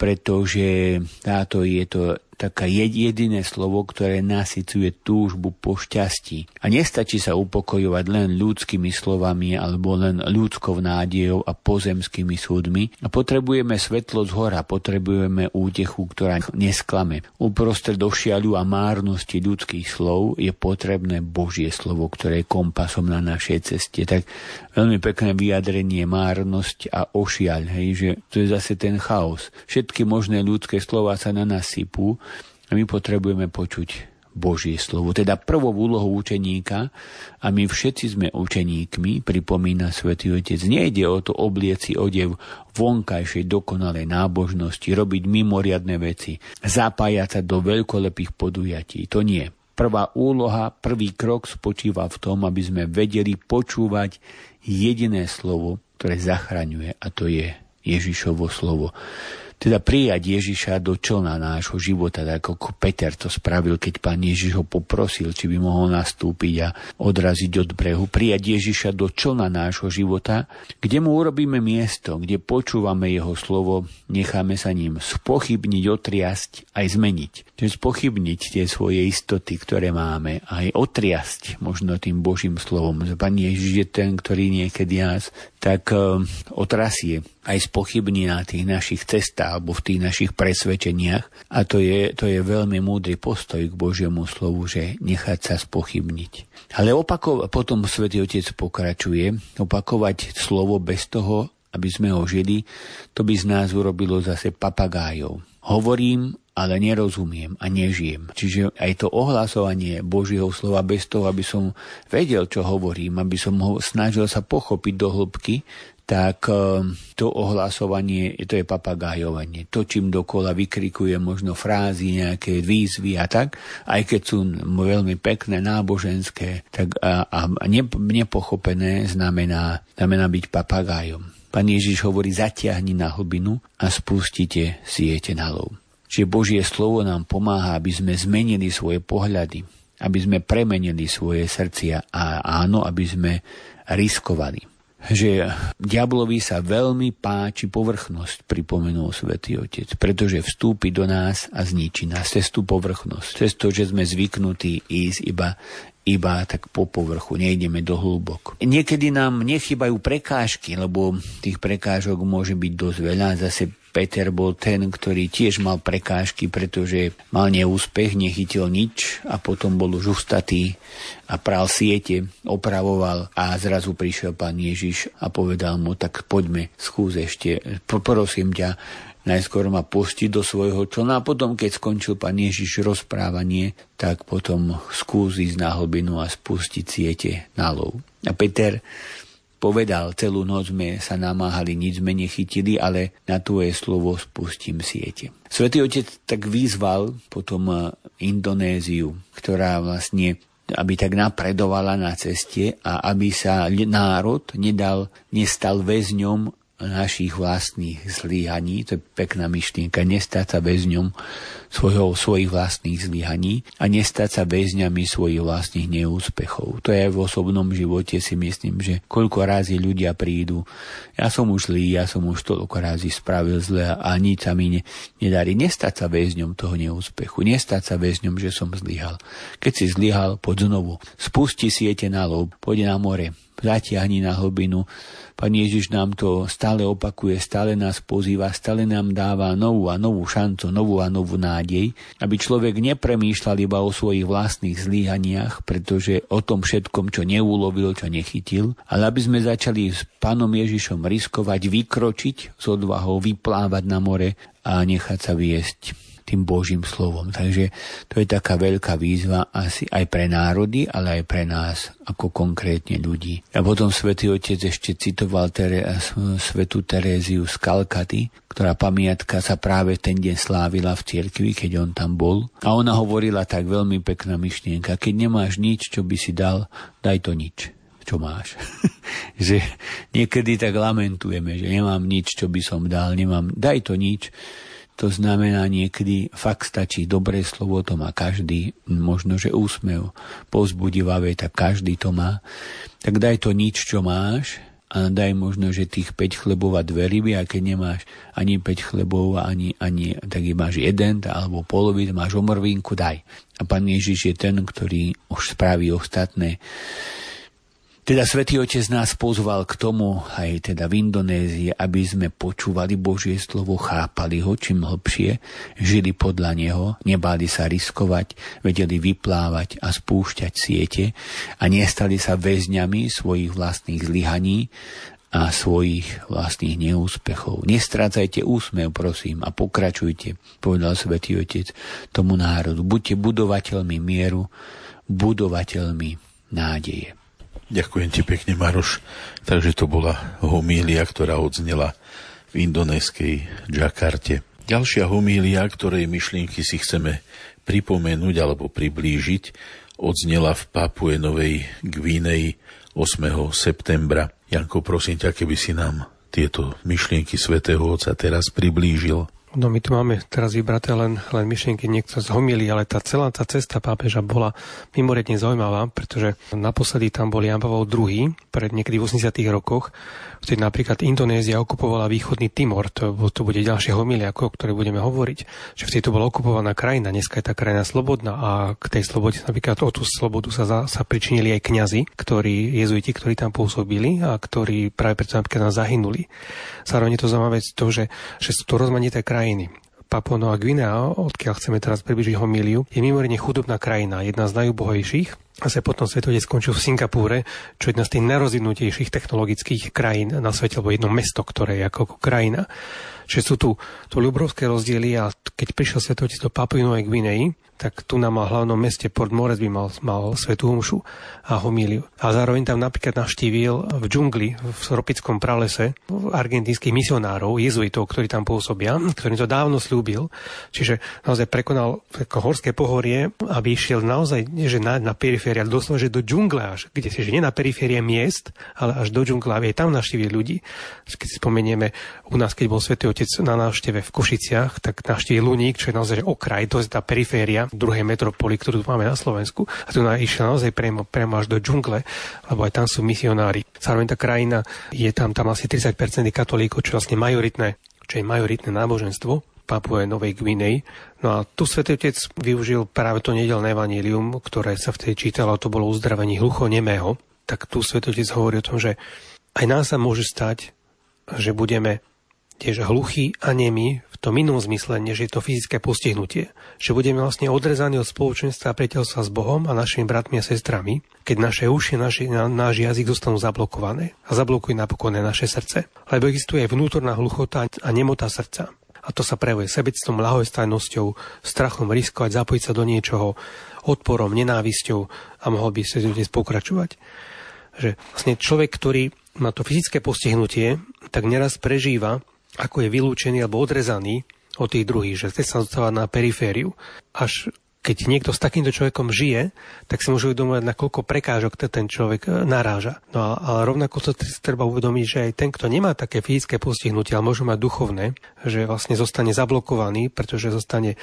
pretože táto je to taká jediné slovo, ktoré nasycuje túžbu po šťastí. A nestačí sa upokojovať len ľudskými slovami alebo len ľudskou nádejou a pozemskými súdmi. A potrebujeme svetlo z hora, potrebujeme útechu, ktorá nesklame. Uprostred ošiaľu a márnosti ľudských slov je potrebné Božie slovo, ktoré je kompasom na našej ceste. Tak veľmi pekné vyjadrenie márnosť a ošiaľ, hej, že to je zase ten chaos. Všetky možné ľudské slova sa na nás sypú a my potrebujeme počuť Božie slovo. Teda prvou úlohou učeníka, a my všetci sme učeníkmi, pripomína Svätý Otec, nejde o to obliec si odev vonkajšej dokonalej nábožnosti, robiť mimoriadne veci, zapájať sa do veľkolepých podujatí. To nie. Prvá úloha, prvý krok spočíva v tom, aby sme vedeli počúvať jediné slovo, ktoré zachraňuje, a to je Ježišovo slovo. Teda prijať Ježiša do člna nášho života, tak ako Peter to spravil, keď Pán Ježiš ho poprosil, či by mohol nastúpiť a odraziť od brehu. Prijať Ježiša do člna nášho života, kde mu urobíme miesto, kde počúvame jeho slovo, necháme sa ním spochybniť, otriasť, aj zmeniť. Čiže spochybniť tie svoje istoty, ktoré máme, aj otriasť možno tým Božím slovom. Pán Ježiš je ten, ktorý niekedy nás tak otrasie, aj spochybní na tých našich cestách alebo v tých našich presvedčeniach. A to je veľmi múdry postoj k Božiemu slovu, že nechať sa spochybniť. Ale potom Svätý Otec pokračuje, opakovať slovo bez toho, aby sme ho žili, to by z nás urobilo zase papagájov. Hovorím, ale nerozumiem a nežijem. Čiže aj to ohlasovanie Božieho slova bez toho, aby som vedel, čo hovorím, aby som ho snažil sa pochopiť do hĺbky, tak to ohlasovanie, to je papagájovanie. Točím dokola, vykrikujem možno frázy, nejaké výzvy a tak, aj keď sú veľmi pekné, náboženské, tak a nepochopené znamená byť papagájom. Pán Ježiš hovorí, zatiahni na hlbinu a spustite siete na lov. Čiže Božie slovo nám pomáha, aby sme zmenili svoje pohľady, aby sme premenili svoje srdcia a áno, aby sme riskovali. Že diablovi sa veľmi páči povrchnosť, pripomenul Svätý Otec, pretože vstúpi do nás a zničí nás cez tú povrchnosť, cez to, že sme zvyknutí ísť iba tak po povrchu, nejdeme do hĺbok. Niekedy nám nechybajú prekážky, lebo tých prekážok môže byť dosť veľa. Zase Peter bol ten, ktorý tiež mal prekážky, pretože mal neúspech, nechytil nič a potom bol už ustatý a pral siete, opravoval a zrazu prišiel Pán Ježiš a povedal mu, tak poďme, skús ešte, prosím ťa, najskôr ma pustiť do svojho člna a potom, keď skončil Pán Ježiš rozprávanie, tak potom skús ísť na hlbinu a spustiť siete na lov. A Peter povedal, celú noc sme sa namáhali, nič sme nechytili, ale na tvoje slovo spustím siete. Svätý Otec tak vyzval potom Indonéziu, ktorá vlastne aby tak napredovala na ceste a aby sa národ nestal väzňom našich vlastných zlyhaní, to je pekná myšlienka, nestať sa väzňom svojich vlastných zlyhaní a nestať sa väzňami svojich vlastných neúspechov. To je v osobnom živote, si myslím, že koľko razy ľudia prídu, ja som už zlý, ja som už toľko razy spravil zle a nič sa mi nedarí. Nestať sa väzňom toho neúspechu, nestať sa väzňom, že som zlyhal. Keď si zlyhal, poď znovu, spusti siete na lov, poď na more, zatiahni na hlbinu. Pán Ježiš nám to stále opakuje, stále nás pozýva, stále nám dáva novú a novú šancu, novú a novú nádej, aby človek nepremýšľal iba o svojich vlastných zlyhaniach, pretože o tom všetkom, čo neulovil, čo nechytil, ale aby sme začali s Pánom Ježišom riskovať, vykročiť s odvahou, vyplávať na more a nechať sa viesť tým Božím slovom. Takže to je taká veľká výzva asi aj pre národy, ale aj pre nás ako konkrétne ľudí. A potom Svätý Otec ešte citoval svätú Teréziu z Kalkaty, ktorá pamiatka sa práve ten deň slávila v cirkvi, keď on tam bol. A ona hovorila tak veľmi pekná myšlienka, keď nemáš nič, čo by si dal, daj to nič, čo máš. Že niekedy tak lamentujeme, že nemám nič, čo by som dal, daj to nič. To znamená, niekedy fakt stačí dobré slovo, to má každý, možno, že úsmev, povzbudivá veta, každý to má. Tak daj to nič, čo máš a daj možno, že tých 5 chlebov a 2 ryby, a keď nemáš ani 5 chlebov, ani tak máš jeden, alebo polovic, máš omrvinku, daj. A Pán Ježiš je ten, ktorý už spraví ostatné. Teda Svätý Otec nás pozval k tomu, aj teda v Indonézii, aby sme počúvali Božie slovo, chápali ho čím hlbšie, žili podľa neho, nebáli sa riskovať, vedeli vyplávať a spúšťať siete a nestali sa väzňami svojich vlastných zlyhaní a svojich vlastných neúspechov. Nestrácajte úsmev, prosím, a pokračujte, povedal Svätý Otec tomu národu. Buďte budovateľmi mieru, budovateľmi nádeje. Ďakujem ti pekne, Maroš. Takže to bola homília, ktorá odznela v indonéskej Džakarte. Ďalšia homília, ktorej myšlienky si chceme pripomenúť alebo priblížiť, odznela v Papue Novej Gvineji 8. septembra. Janko, prosím ťa, keby si nám tieto myšlienky Svätého Otca teraz priblížil. No my tu máme teraz vybraté len myšlienky niekto z homílí, ale celá tá cesta pápeža bola mimoriadne zaujímavá, pretože naposledy tam bol Ján Pavol II pred niekedy v 80. rokoch, vtedy napríklad Indonézia okupovala východný Timor, to bude ďalšie homília, o ktorej budeme hovoriť, že vtedy to bola okupovaná krajina, dneska je tá krajina slobodná a k tej slobode, napríklad o tú slobodu sa pričinili aj kňazi, jezuiti, ktorí tam pôsobili a ktorí práve preto napríklad zahynuli. Zároveň je to zaujímavé to, že sú to rozmanité krajiny. Papua Nová Gvinea, odkiaľ chceme teraz približiť homíliu, je mimoriadne chudobná krajina, jedna z najúbohejších a sa potom Svätý Otec skončil v Singapúre, čo je jedna z tých najrozvinutejších technologických krajín na svete, alebo jedno mesto, ktoré je ako krajina. Čiže sú tu obrovské rozdiely a keď prišiel Svätý Otec do Papui Novej Gvinei, tak tu na hlavnom meste Port Moresby mal svätú omšu a homíliu. A zároveň tam napríklad navštívil v džungli, v tropickom pralese, argentínskych misionárov, jezuitov, ktorí tam pôsobia, ktorým to dávno slúbil. Čiže naozaj prekonal horské pohorie, aby išiel naozaj, že na periférii, ale doslova, že do džungle až, kde si, že nie na periférie miest, ale až do džungle, aby aj tam navštívil ľudí. Keď si spomenieme, u nás, keď bol Svätý Otec na návšteve v Košiciach, tak navštívil Luník, čo je naozaj okraj, to je tá periféria druhej metropoli, ktorú tu máme na Slovensku. A tu išiel naozaj priamo až do džungle, lebo aj tam sú misionári. Zároveň tá krajina je tam asi 30% katolíkov, čo je vlastne majoritné náboženstvo Papue Novej Gvinei. No a tu Svätý Otec využil práve to nedeľné evanjelium, ktoré sa vtedy čítalo, to bolo uzdravenie hluchonemého. Tak tu Svätý Otec hovorí o tom, že aj nás sa môže stať, že budeme tiež hluchí a nemí v tom inom zmysle, než je to fyzické postihnutie. Že budeme vlastne odrezaní od spoločenstva a priateľstva s Bohom a našimi bratmi a sestrami, keď naše uši, náš jazyk zostanú zablokované a zablokujú napokon aj naše srdce. Lebo existuje aj vnútorná hluchota a nemota srdca. A to sa prejavuje sebectvom, ľahostajnosťou, strachom riskovať, zapojiť sa do niečoho, odporom, nenávisťou a mohol by sa dnes pokračovať. Že vlastne človek, ktorý má to fyzické postihnutie, tak neraz prežíva, ako je vylúčený alebo odrezaný od tých druhých, že sa dostáva na perifériu. Až keď niekto s takýmto človekom žije, tak si môže uvedomovať, na koľko prekážok ten človek naráža. No a rovnako to treba uvedomiť, že aj ten, kto nemá také fyzické postihnutie, ale môže mať duchovné, že vlastne zostane zablokovaný, pretože zostane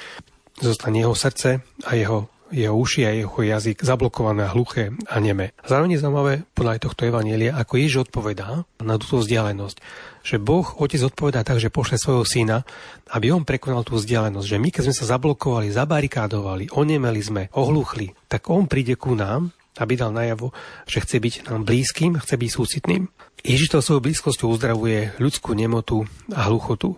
jeho srdce a jeho uši a jeho jazyk zablokované, hluché a neme. Zároveň je zaujímavé podľa tohto evanjelia, ako Ježiš odpovedá na túto vzdialenosť. Že Boh Otec odpovedá tak, že pošle svojho syna, aby on prekonal tú vzdialenosť. Že my, keď sme sa zablokovali, zabarikádovali, onemeli sme, ohluchli, tak on príde ku nám, aby dal najavo, že chce byť nám blízkym, chce byť súcitným. Ježiš to svojou blízkosťou uzdravuje ľudskú nemotu a hluchotu.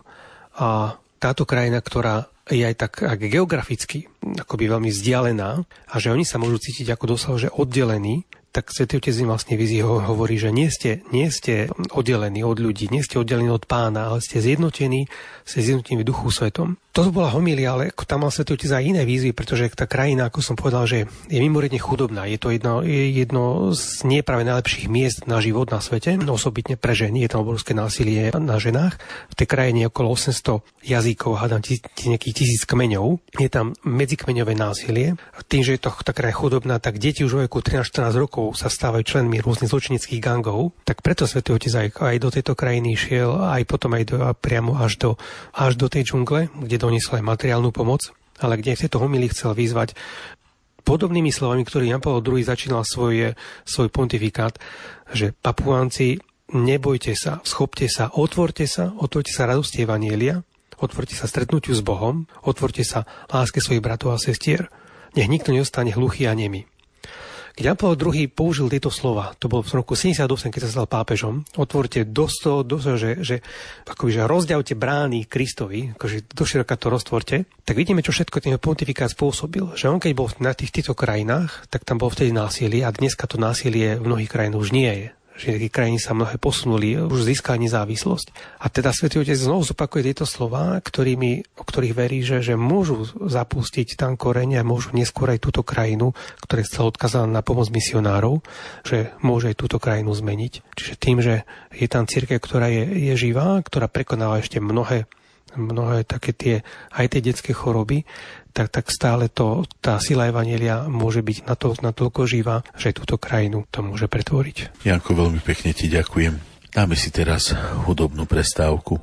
A táto krajina, ktorá je aj tak geograficky akoby veľmi vzdialená a že oni sa môžu cítiť ako doslova, že oddelení, tak Svätý Otec im vlastne hovorí, že nie ste oddelení od ľudí, nie ste oddelení od Pána, ale ste zjednotení v Duchu Svetom. Toto bola homília, ale tam mal Svätý Otec aj iné výzvy, pretože tá krajina, ako som povedal, že je mimoriadne chudobná. Je to jedno z nie práve najlepších miest na život na svete, osobitne pre ženy. Je tam obrovské násilie na ženách. V tej krajine je okolo 800 jazykov, hádam nejakých 1000 kmeňov. Je tam medzikmeňové násilie. Tým, že je to tá krajina chudobná, tak deti už vo veku 13-14 rokov sa stávajú členmi rôznych zločineckých gangov. Tak preto Svätý Otec aj do tejto krajiny šiel, aj potom priamo až do tej džungle, kde doniesol aj materiálnu pomoc, ale kde v tejto homílii chcel vyzvať podobnými slovami, ktorý Jan Pavol II začínal svoj pontifikát, že Papuánci, nebojte sa, schopte sa, otvorte sa radosti evanjelia, otvorte sa stretnutiu s Bohom, otvorte sa láske svojich bratov a sestier. Nech nikto neostane hluchý a nemý. Keď Jan Pavol II použil tieto slova, to bolo v roku 78, keď sa stal pápežom, otvorte že rozďavte brány Kristovi, akože doširoka to roztvorte, tak vidíme, čo všetko ten pontifikát spôsobil. Že on keď bol na týchto krajinách, tak tam bolo vtedy násilie a dneska to násilie v mnohých krajinách už nie je. Že také krajiny sa mnohé posunuli, už získali nezávislosť. A teda Svätý Otec znovu zopakuje tieto slová, o ktorých verí, že môžu zapustiť tam korene a môžu neskôr aj túto krajinu, ktorá je celá odkazaná na pomoc misionárov, že môže aj túto krajinu zmeniť. Čiže tým, že je tam cirkev, ktorá je živá, ktorá prekonáva ešte mnohé také tie detské choroby, tak stále tá sila evanjelia môže byť natoľko živá, že túto krajinu to môže pretvoriť. Janko, veľmi pekne ti ďakujem. Dáme si teraz hudobnú prestávku.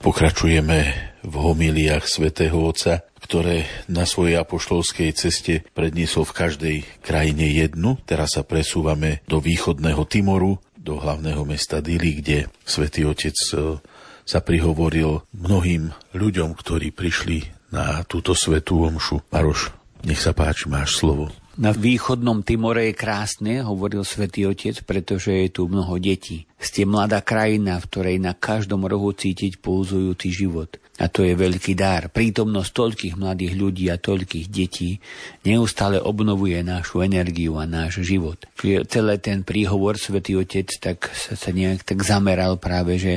Pokračujeme v homíliách svätého Otca, ktoré na svojej apoštolskej ceste predniesol v každej krajine jednu. Teraz sa presúvame do východného Timoru, do hlavného mesta Dili, kde svätý Otec sa prihovoril mnohým ľuďom, ktorí prišli na túto svätú omšu. Maroš, nech sa páči, máš slovo. Na východnom Timore je krásne, hovoril svätý Otec, pretože je tu mnoho detí. Ste mladá krajina, v ktorej na každom rohu cítiť pulzujúci život. A to je veľký dar. Prítomnosť toľkých mladých ľudí a toľkých detí neustále obnovuje našu energiu a náš život. Čiže celý ten príhovor svätý Otec tak sa nejak tak zameral práve že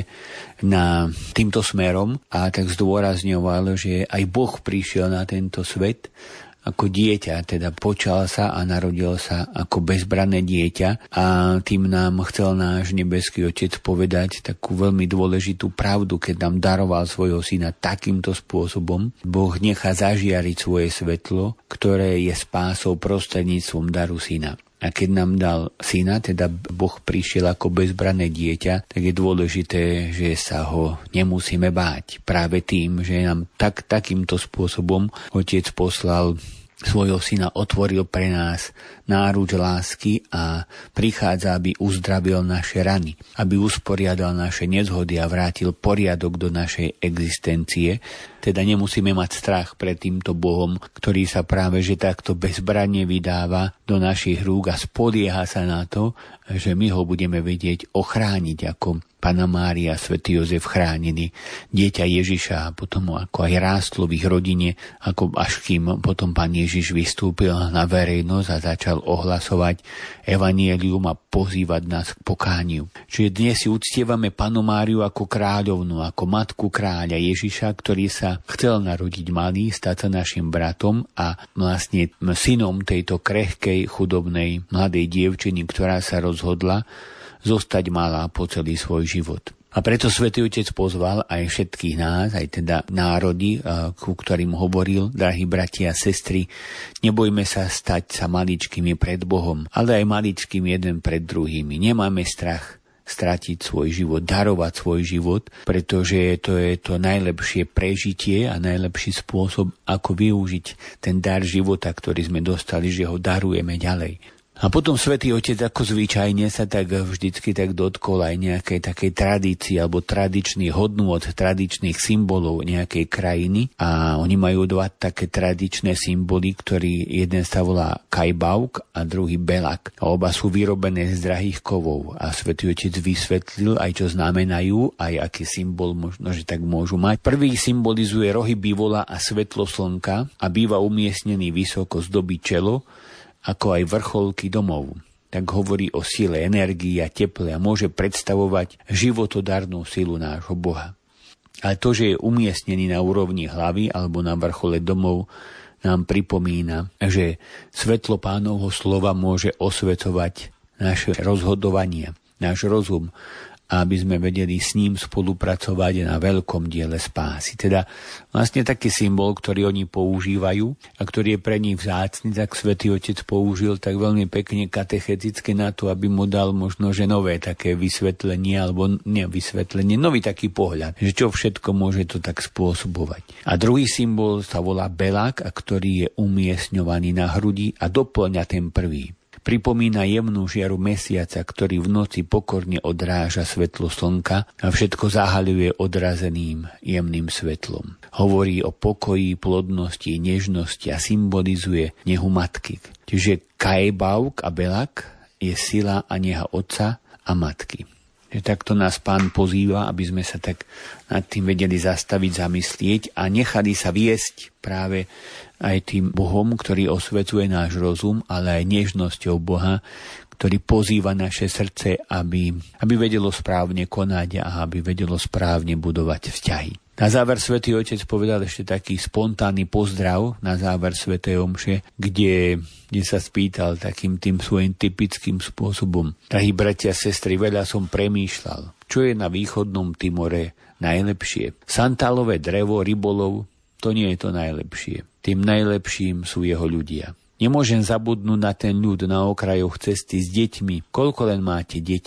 na týmto smerom a tak zdôrazňoval, že aj Boh prišiel na tento svet ako dieťa, teda počal sa a narodil sa ako bezbranné dieťa a tým nám chcel náš nebeský Otec povedať takú veľmi dôležitú pravdu, keď nám daroval svojho syna takýmto spôsobom. Boh nechá zažiariť svoje svetlo, ktoré je spásou prostredníctvom daru syna. A keď nám dal syna, teda Boh prišiel ako bezbranné dieťa, tak je dôležité, že sa ho nemusíme báť. Práve tým, že nám takýmto spôsobom Otec poslal svojho syna, otvoril pre nás náruč lásky a prichádza, aby uzdravil naše rany, aby usporiadal naše nezhody a vrátil poriadok do našej existencie. Teda nemusíme mať strach pred týmto Bohom, ktorý sa práve že takto bezbranne vydáva do našich rúk a spolieha sa na to, že my ho budeme vedieť ochrániť, ako Panna Mária, svätý Jozef chránili dieťa Ježiša a potom ako aj rástlo v ich rodine, ako až kým potom Pán Ježiš vystúpil na verejnosť a začal ohlasovať evanjelium a pozývať nás k pokániu. Čiže dnes si uctievame Pannu Máriu ako kráľovnu, ako matku kráľa Ježiša, ktorý sa chcel narodiť malý, stať sa našim bratom a vlastne synom tejto krehkej, chudobnej, mladej dievčiny, ktorá sa rozhodla zostať malá po celý svoj život. A preto svätý Otec pozval aj všetkých nás, aj teda národy, ku ktorým hovoril, drahí bratia a sestry, nebojme sa stať sa maličkými pred Bohom, ale aj maličkými jeden pred druhými. Nemáme strach stratiť svoj život, darovať svoj život, pretože to je to najlepšie prežitie a najlepší spôsob, ako využiť ten dar života, ktorý sme dostali, že ho darujeme ďalej. A potom svätý Otec ako zvyčajne sa tak vždycky tak dotkol aj nejakej takej tradície alebo tradičných hodnôt, tradičných symbolov nejakej krajiny a oni majú dva také tradičné symboly, ktorý jeden sa volá kajbauk a druhý belak. A oba sú vyrobené z drahých kovov a svätý Otec vysvetlil aj čo znamenajú, aj aký symbol možno, že tak môžu mať. Prvý symbolizuje rohy bivola a svetlo slnka a býva umiestnený vysoko zdobí čelo, ako aj vrcholky domov. Tak hovorí o sile, energii a teple a môže predstavovať životodarnú silu nášho Boha. Ale to, že je umiestnený na úrovni hlavy alebo na vrchole domov, nám pripomína, že svetlo Pánovho slova môže osvecovať naše rozhodovanie, náš rozum, aby sme vedeli s ním spolupracovať na veľkom diele spásy. Teda vlastne taký symbol, ktorý oni používajú a ktorý je pre nich vzácny, tak svätý Otec použil tak veľmi pekne katecheticky na to, aby mu dal možno, že nové také vysvetlenie, alebo nevysvetlenie, nový taký pohľad, že čo všetko môže to tak spôsobovať. A druhý symbol sa volá belák, a ktorý je umiestňovaný na hrudi a doplňa ten prvý. Pripomína jemnú žiaru mesiaca, ktorý v noci pokorne odráža svetlo slnka a všetko zahaľuje odrazeným jemným svetlom. Hovorí o pokoji, plodnosti, nežnosti a symbolizuje nehu matky. Čiže kajbauk a belak je sila a neha otca a matky. Že takto nás Pán pozýva, aby sme sa tak nad tým vedeli zastaviť, zamyslieť a nechali sa viesť práve aj tým Bohom, ktorý osvecuje náš rozum, ale aj nežnosťou Boha, ktorý pozýva naše srdce, aby vedelo správne konať a aby vedelo správne budovať vzťahy. Na záver svätý Otec povedal ešte taký spontánny pozdrav na záver svätej omše, kde sa spýtal takým tým svojím typickým spôsobom. Drahí bratia a sestry, veľa som premýšľal, čo je na východnom Timore najlepšie. Santálové drevo, rybolov, to nie je to najlepšie. Tým najlepším sú jeho ľudia. Nemôžem zabudnúť na ten ľud na okrajoch cesty s deťmi. Koľko len máte detí?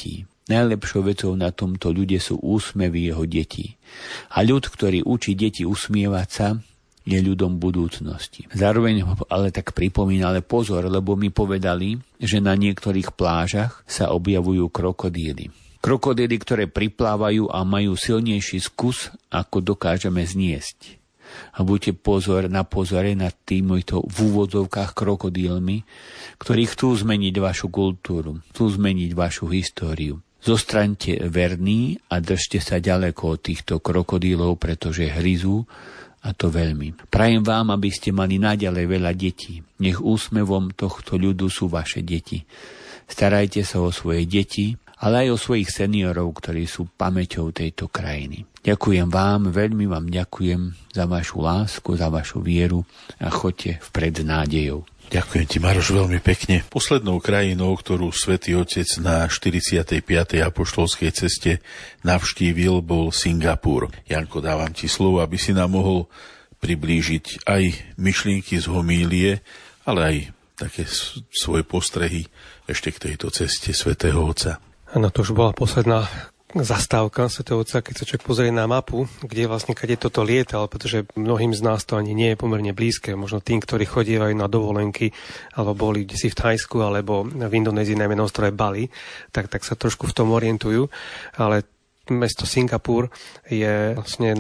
Najlepšou vecou na tomto ľude sú úsmevy jeho detí. A ľud, ktorý učí deti usmievať sa, je ľudom budúcnosti. Zároveň ale tak pripomína, ale pozor, lebo mi povedali, že na niektorých plážach sa objavujú krokodíly. Krokodíly, ktoré priplávajú a majú silnejší skus, ako dokážeme zniesť. A buďte na pozore nad týmito v úvodzovkách krokodílmi, ktorí chcú zmeniť vašu kultúru, chcú zmeniť vašu históriu. Zostaňte verní a držte sa ďaleko od týchto krokodílov, pretože hryzú, a to veľmi. Prajem vám, aby ste mali naďalej veľa detí. Nech úsmevom tohto ľudu sú vaše deti. Starajte sa o svoje deti, ale aj o svojich seniorov, ktorí sú pamäťou tejto krajiny. Ďakujem vám, veľmi vám ďakujem za vašu lásku, za vašu vieru a choďte vpred s nádejou. Ďakujem ti, Maroš, veľmi pekne. Poslednou krajinou, ktorú Svätý Otec na 45. apoštolskej ceste navštívil, bol Singapur. Janko, dávam ti slovo, aby si nám mohol priblížiť aj myšlienky z homílie, ale aj také svoje postrehy ešte k tejto ceste Svätého Otca. Áno, to už bola posledná zastávka Svätého Otca, keď sa človek pozrie na mapu, kde vlastne kade toto lietal, pretože mnohým z nás to ani nie je pomerne blízke. Možno tým, ktorí chodievajú na dovolenky, alebo boli kdesi v Thajsku, alebo v Indonézii, najmä na ostrove Bali, tak sa trošku v tom orientujú. Ale mesto Singapur je vlastne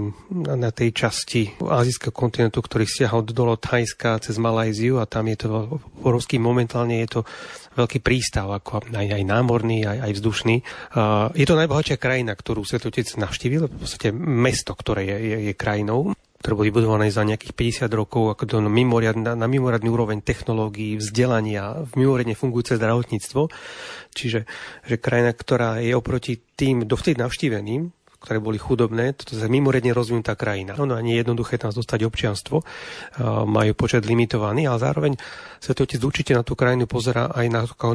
na tej časti azijského kontinentu, ktorý siaha od dolu Thajska cez Malajziu a tam je to obrovský, momentálne je to veľký prístav, ako aj námorný, aj vzdušný. Je to najbohatšia krajina, ktorú Svätý Otec navštívil, v podstate mesto, ktoré je krajinou, ktoré boli budované za nejakých 50 rokov ako na mimoriadny úroveň technológií, vzdelania, mimoriadne fungujúce zdravotníctvo. Čiže že krajina, ktorá je oproti tým dovtedy navštíveným, ktoré boli chudobné, toto je mimoriadne rozvinutá krajina. Ono nie je jednoduché tam dostať občianstvo, majú počet limitovaný, ale zároveň Svätý Otec určite na tú krajinu pozerá aj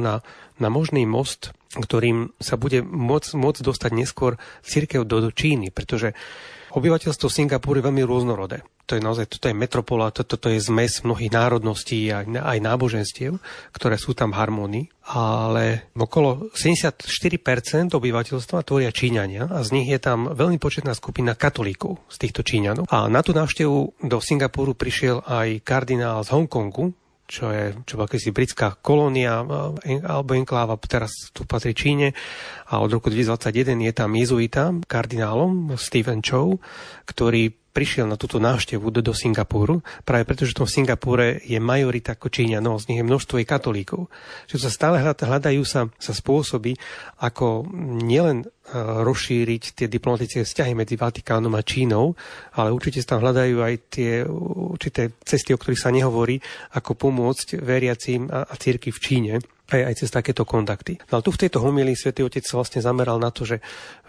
na možný most, ktorým sa bude môcť dostať neskôr cirkev do Číny, pretože obyvateľstvo Singapuru je veľmi rôznorodé. Toto je metropola, toto je zmes mnohých národností a aj náboženstiev, ktoré sú tam v harmónii, ale okolo 74% obyvateľstva tvoria Číňania a z nich je tam veľmi početná skupina katolíkov z týchto Číňanov. A na tú návštevu do Singapuru prišiel aj kardinál z Hongkongu, čo bola kedysi britská kolónia alebo enkláva, teraz tu patrí Číne a od roku 2021 je tam jezuita kardinálom Stephen Chow, ktorý prišiel na túto návštevu do Singapuru, práve preto, že v tom Singapúre je majorita ako Číňanov, z nich je množstvo aj katolíkov. Čiže sa stále hľadajú sa spôsoby, ako nielen rozšíriť tie diplomatické vzťahy medzi Vatikánom a Čínou, ale určite sa tam hľadajú aj tie určité cesty, o ktorých sa nehovorí, ako pomôcť veriacím a cirkvi v Číne aj cez takéto kontakty. No ale tu v tejto homílii Svätý Otec sa vlastne zameral na to, že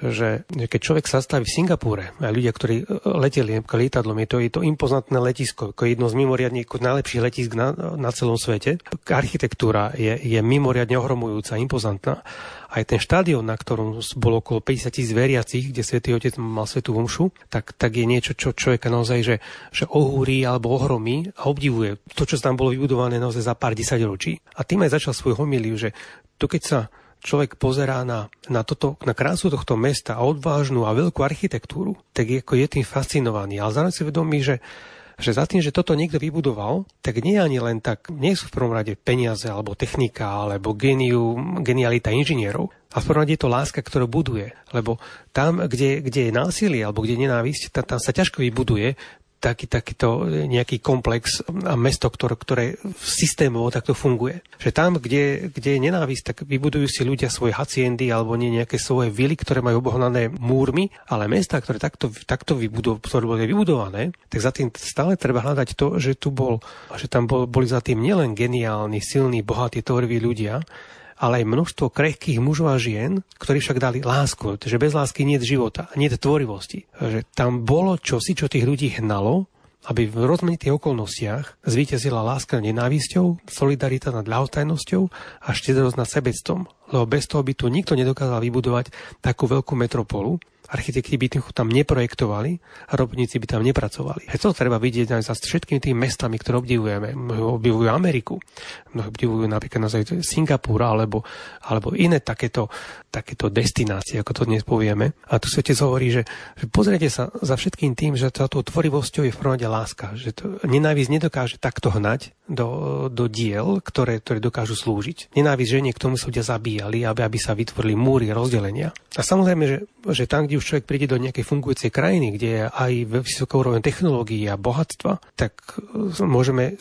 keď človek sa zastaví v Singapúre, aj ľudia, ktorí leteli lietadlom, je to impozantné letisko, ako jedno z mimoriadne najlepších letisk na celom svete. Architektúra je mimoriadne ohromujúca, impozantná. Aj ten štádion, na ktorom bolo okolo 50,000 veriacich, kde Svätý Otec mal svätú omšu, tak je niečo, čo človeka naozaj, že ohúri alebo ohromí a obdivuje to, čo tam bolo vybudované naozaj za pár desaťročí. A tým aj začal svoj homíliu, že tu keď sa človek pozerá na krásu tohto mesta a odvážnu a veľkú architektúru, tak je tým fascinovaný. Ale zároveň si vedomí, že za tým, že toto niekto vybudoval, tak nie ani len tak, nie sú v prvom rade peniaze, alebo technika, alebo genialita inžinierov. A v prvom rade je to láska, ktorú buduje. Lebo tam, kde je násilie, alebo kde je nenávisť, tam sa ťažko vybuduje takýto nejaký komplex a mesto, ktoré systémovo takto funguje. Že tam, kde je nenávisť, tak vybudujú si ľudia svoje haciendy alebo nejaké svoje vily, ktoré majú obohnané múrmi, ale mestá, ktoré takto boli vybudované, tak za tým stále treba hľadať to, že tam boli za tým nielen geniálni, silní, bohatí, tvoriví ľudia, ale aj množstvo krehkých mužov a žien, ktorí však dali lásku, že bez lásky nie je života, nie je tvorivosti. Že tam bolo čosi, čo tých ľudí hnalo, aby v rozmanitých okolnostiach zvíťazila láska nad nenávisťou, solidarita nad ľahostajnosťou a štedrosť nad sebectvom. lebo bez toho by tu nikto nedokázal vybudovať takú veľkú metropolu. Architekti by tam neprojektovali a robotníci by tam nepracovali. To treba vidieť aj za všetkými tými mestami, ktoré obdivujeme. Mnohí obdivujú Ameriku, mnohí obdivujú napríklad naozaj Singapur alebo iné takéto destinácie, ako to dnes povieme. A tu sa otec hovorí, že pozrite sa za všetkým tým, že táto tvorivosťou je v prvom rade láska. Že to nenávisť nedokáže takto hnať do diel, ktoré dokážu slúžiť. Nenávisť ženie, k tomu sa ľudia zabíjali, aby sa vytvorili múry rozdelenia. A samozrejme, že tam, kde už človek príde do nejakej fungujúcej krajiny, kde je aj vysoká úroveň technológií a bohatstva, tak môžeme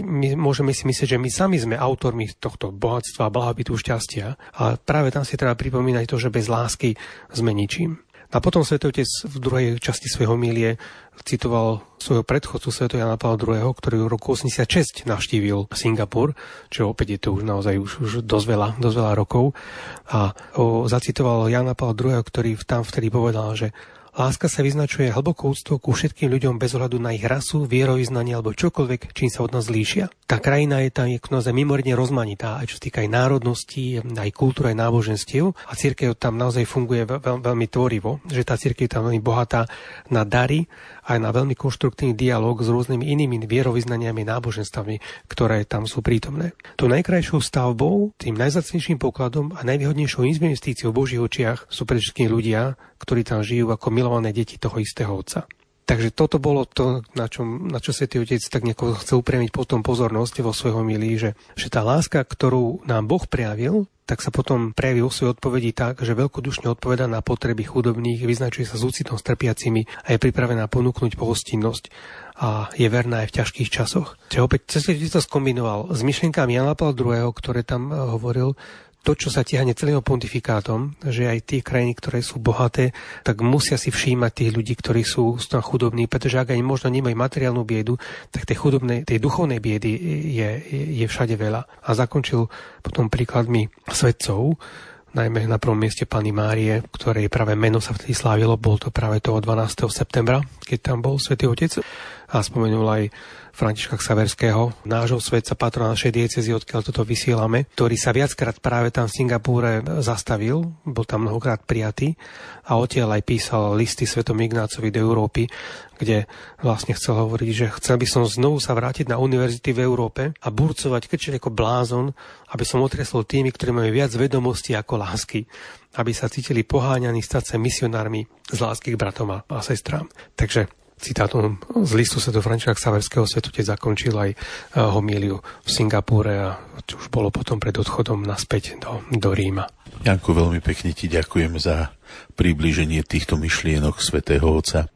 si myslieť, že my sami sme autormi tohto bohatstva, blahobytu, šťastia. A práve tam si treba pripomínať to, že bez lásky sme ničím. A potom Svätý Otec v druhej časti svojho homílie citoval svojho predchodcu Svätého Jana Pavla II., ktorý v roku 86 navštívil Singapur, čo opäť je to už naozaj už dosť veľa rokov. A zacitoval Jana Pavla II., ktorý tam vtedy povedal, že láska sa vyznačuje hlbokou úctou ku všetkým ľuďom bez ohľadu na ich rasu, vierovyznanie alebo čokoľvek, čím sa od nás líšia. Tá krajina je tam naozaj mimoriadne rozmanitá, aj čo sa týka aj národností, aj kultúry, aj náboženstiev. A cirkev tam naozaj funguje veľmi tvorivo, že tá cirkev je tam veľmi bohatá na dary, aj na veľmi konštruktívny dialog s rôznymi inými vierovyznaniami, náboženstvami, ktoré tam sú prítomné. To najkrajšou stavbou, tým najzácnejším pokladom a najvýhodnejšou investíciou v Božích očiach sú predovšetkým ľudia, ktorí tam žijú ako milované deti toho istého Otca. Takže toto bolo to, na čo Svätý Otec tak nejako chcel upriamiť potom pozornosť vo svojho milí, že tá láska, ktorú nám Boh prejavil, tak sa potom prejaví vo svojej odpovedi tak, že veľkodušne odpoveda na potreby chudobných, vyznačuje sa súcitom s trpiacimi a je pripravená ponúknuť pohostinnosť a je verná aj v ťažkých časoch. Čiže opäť Svätý Otec to skombinoval s myšlienkami Jana Pavla II., ktoré tam hovoril, to, čo sa tiahne celým pontifikátom, že aj tie krajiny, ktoré sú bohaté, tak musia si všímať tých ľudí, ktorí sú tam chudobní, pretože ak aj možno nemajú materiálnu biedu, tak tej duchovnej biedy je všade veľa. A zakončil potom príkladmi svetcov, najmä na prvom mieste Panny Márie, ktorej práve meno sa vtedy slávilo, bol to práve toho 12. septembra, keď tam bol Svätý Otec. A spomenul aj Františka Xaverského, nášho svätca, patrona našej diecézy, odkiaľ toto vysielame, ktorý sa viackrát práve tam v Singapúre zastavil, bol tam mnohokrát prijatý a odtiaľ aj písal listy Svätému Ignácovi do Európy, kde vlastne chcel hovoriť, že chcel by som znovu sa vrátiť na univerzity v Európe a burcovať krčeť ako blázon, aby som otriasol tými, ktorí majú viac vedomostí ako lásky, aby sa cítili poháňaní stať sa misionármi z lásky k bratom a sestrám. Takže citátom z listu svätého Františka Xaverského Svätý Otec zakončil aj homíliu v Singapúre a čo už bolo potom pred odchodom naspäť do Ríma. Janko, veľmi pekne ti ďakujem za priblíženie týchto myšlienok svätého Otca.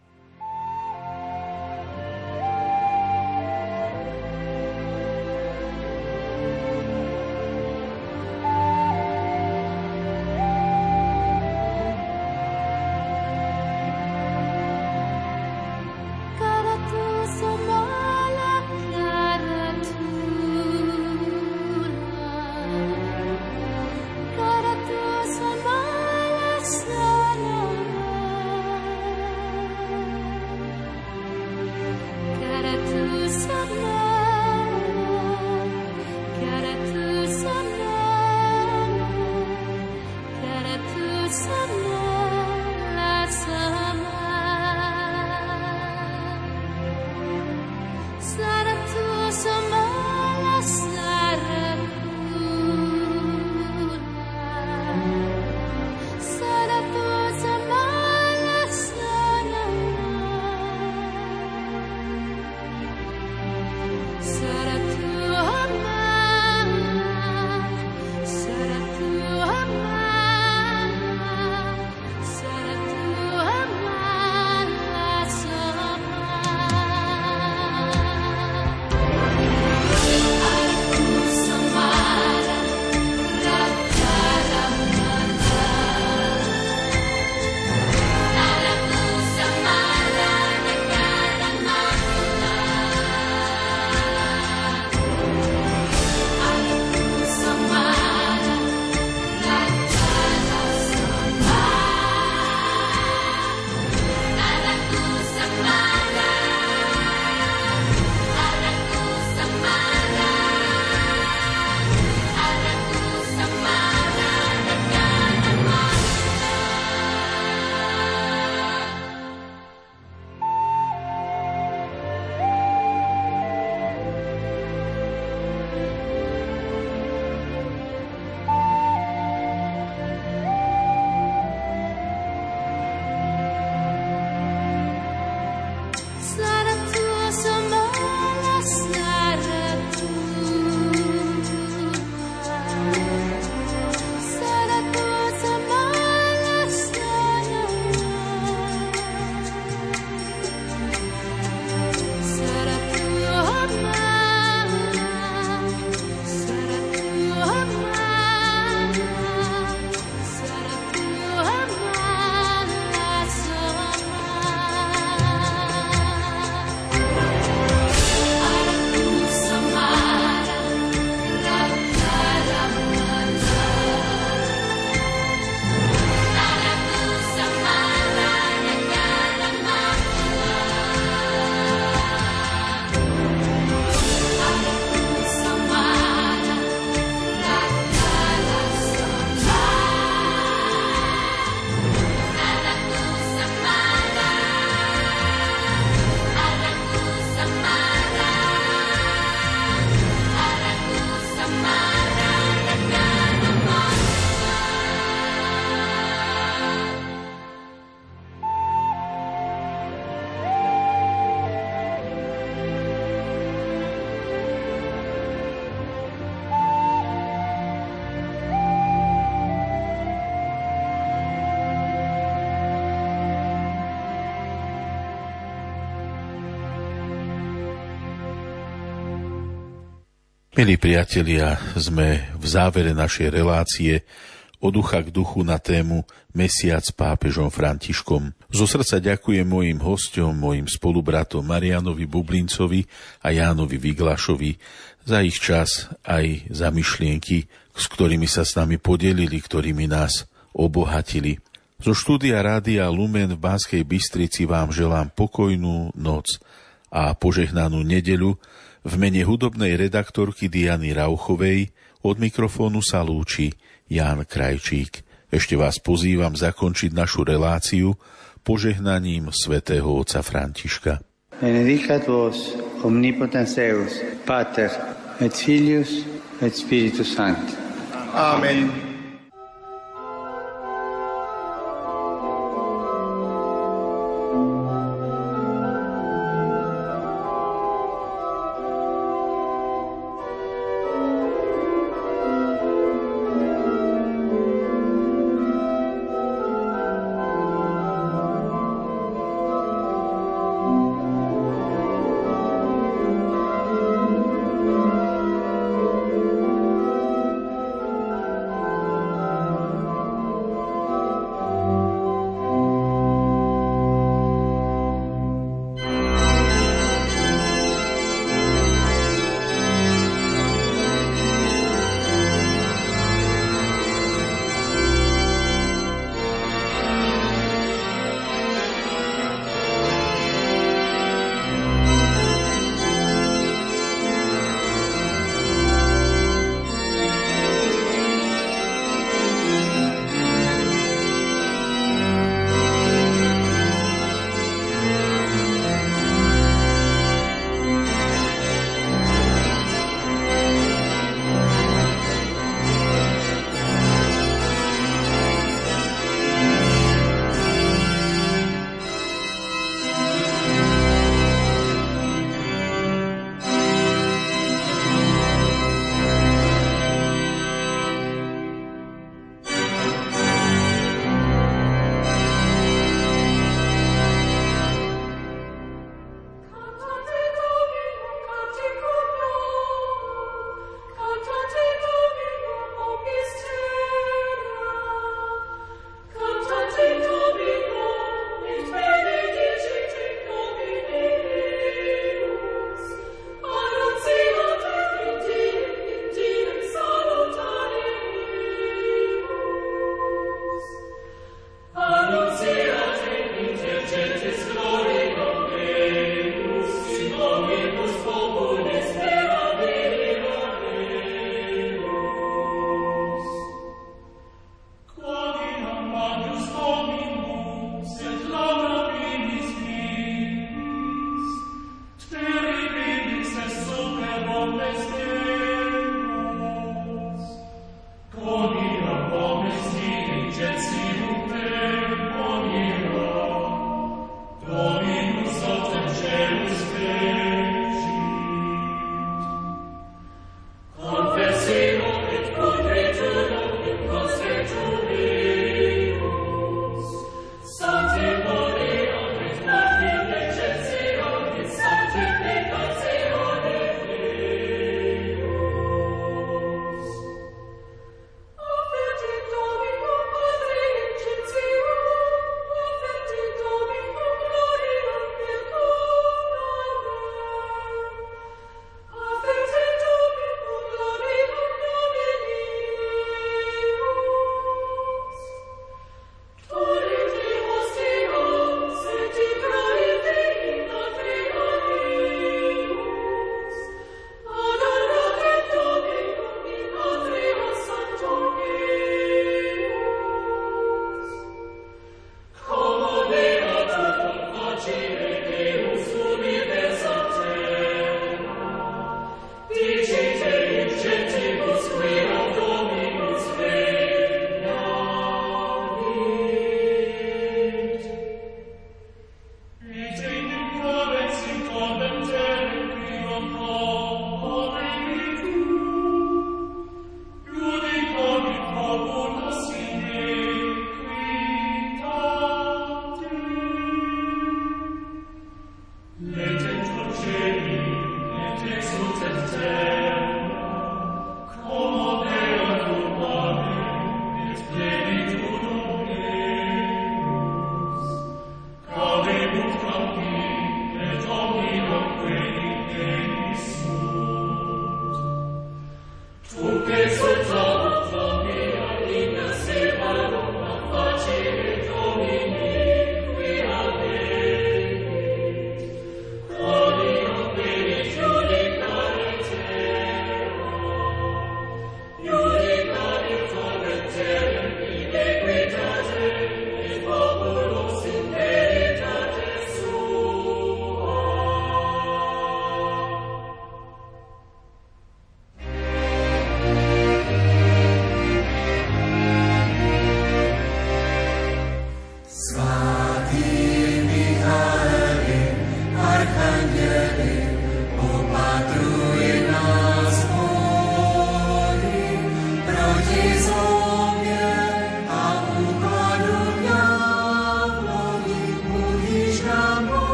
Milí priatelia, sme v závere našej relácie Od ducha k duchu na tému Mesiac s pápežom Františkom. Zo srdca ďakujem mojim hosťom, mojim spolubratom Marianovi Bublincovi a Jánovi Viglašovi za ich čas aj za myšlienky, s ktorými sa s nami podelili, ktorými nás obohatili. Zo štúdia Rádia Lumen v Banskej Bystrici vám želám pokojnú noc a požehnanú nedeľu. V mene hudobnej redaktorky Diany Rauchovej od mikrofónu sa lúči Ján Krajčík. Ešte vás pozývam zakončiť našu reláciu požehnaním svätého otca Františka. Benedicat vos omnipotens Deus, Pater et Filius et Spiritus Sancti. Amen.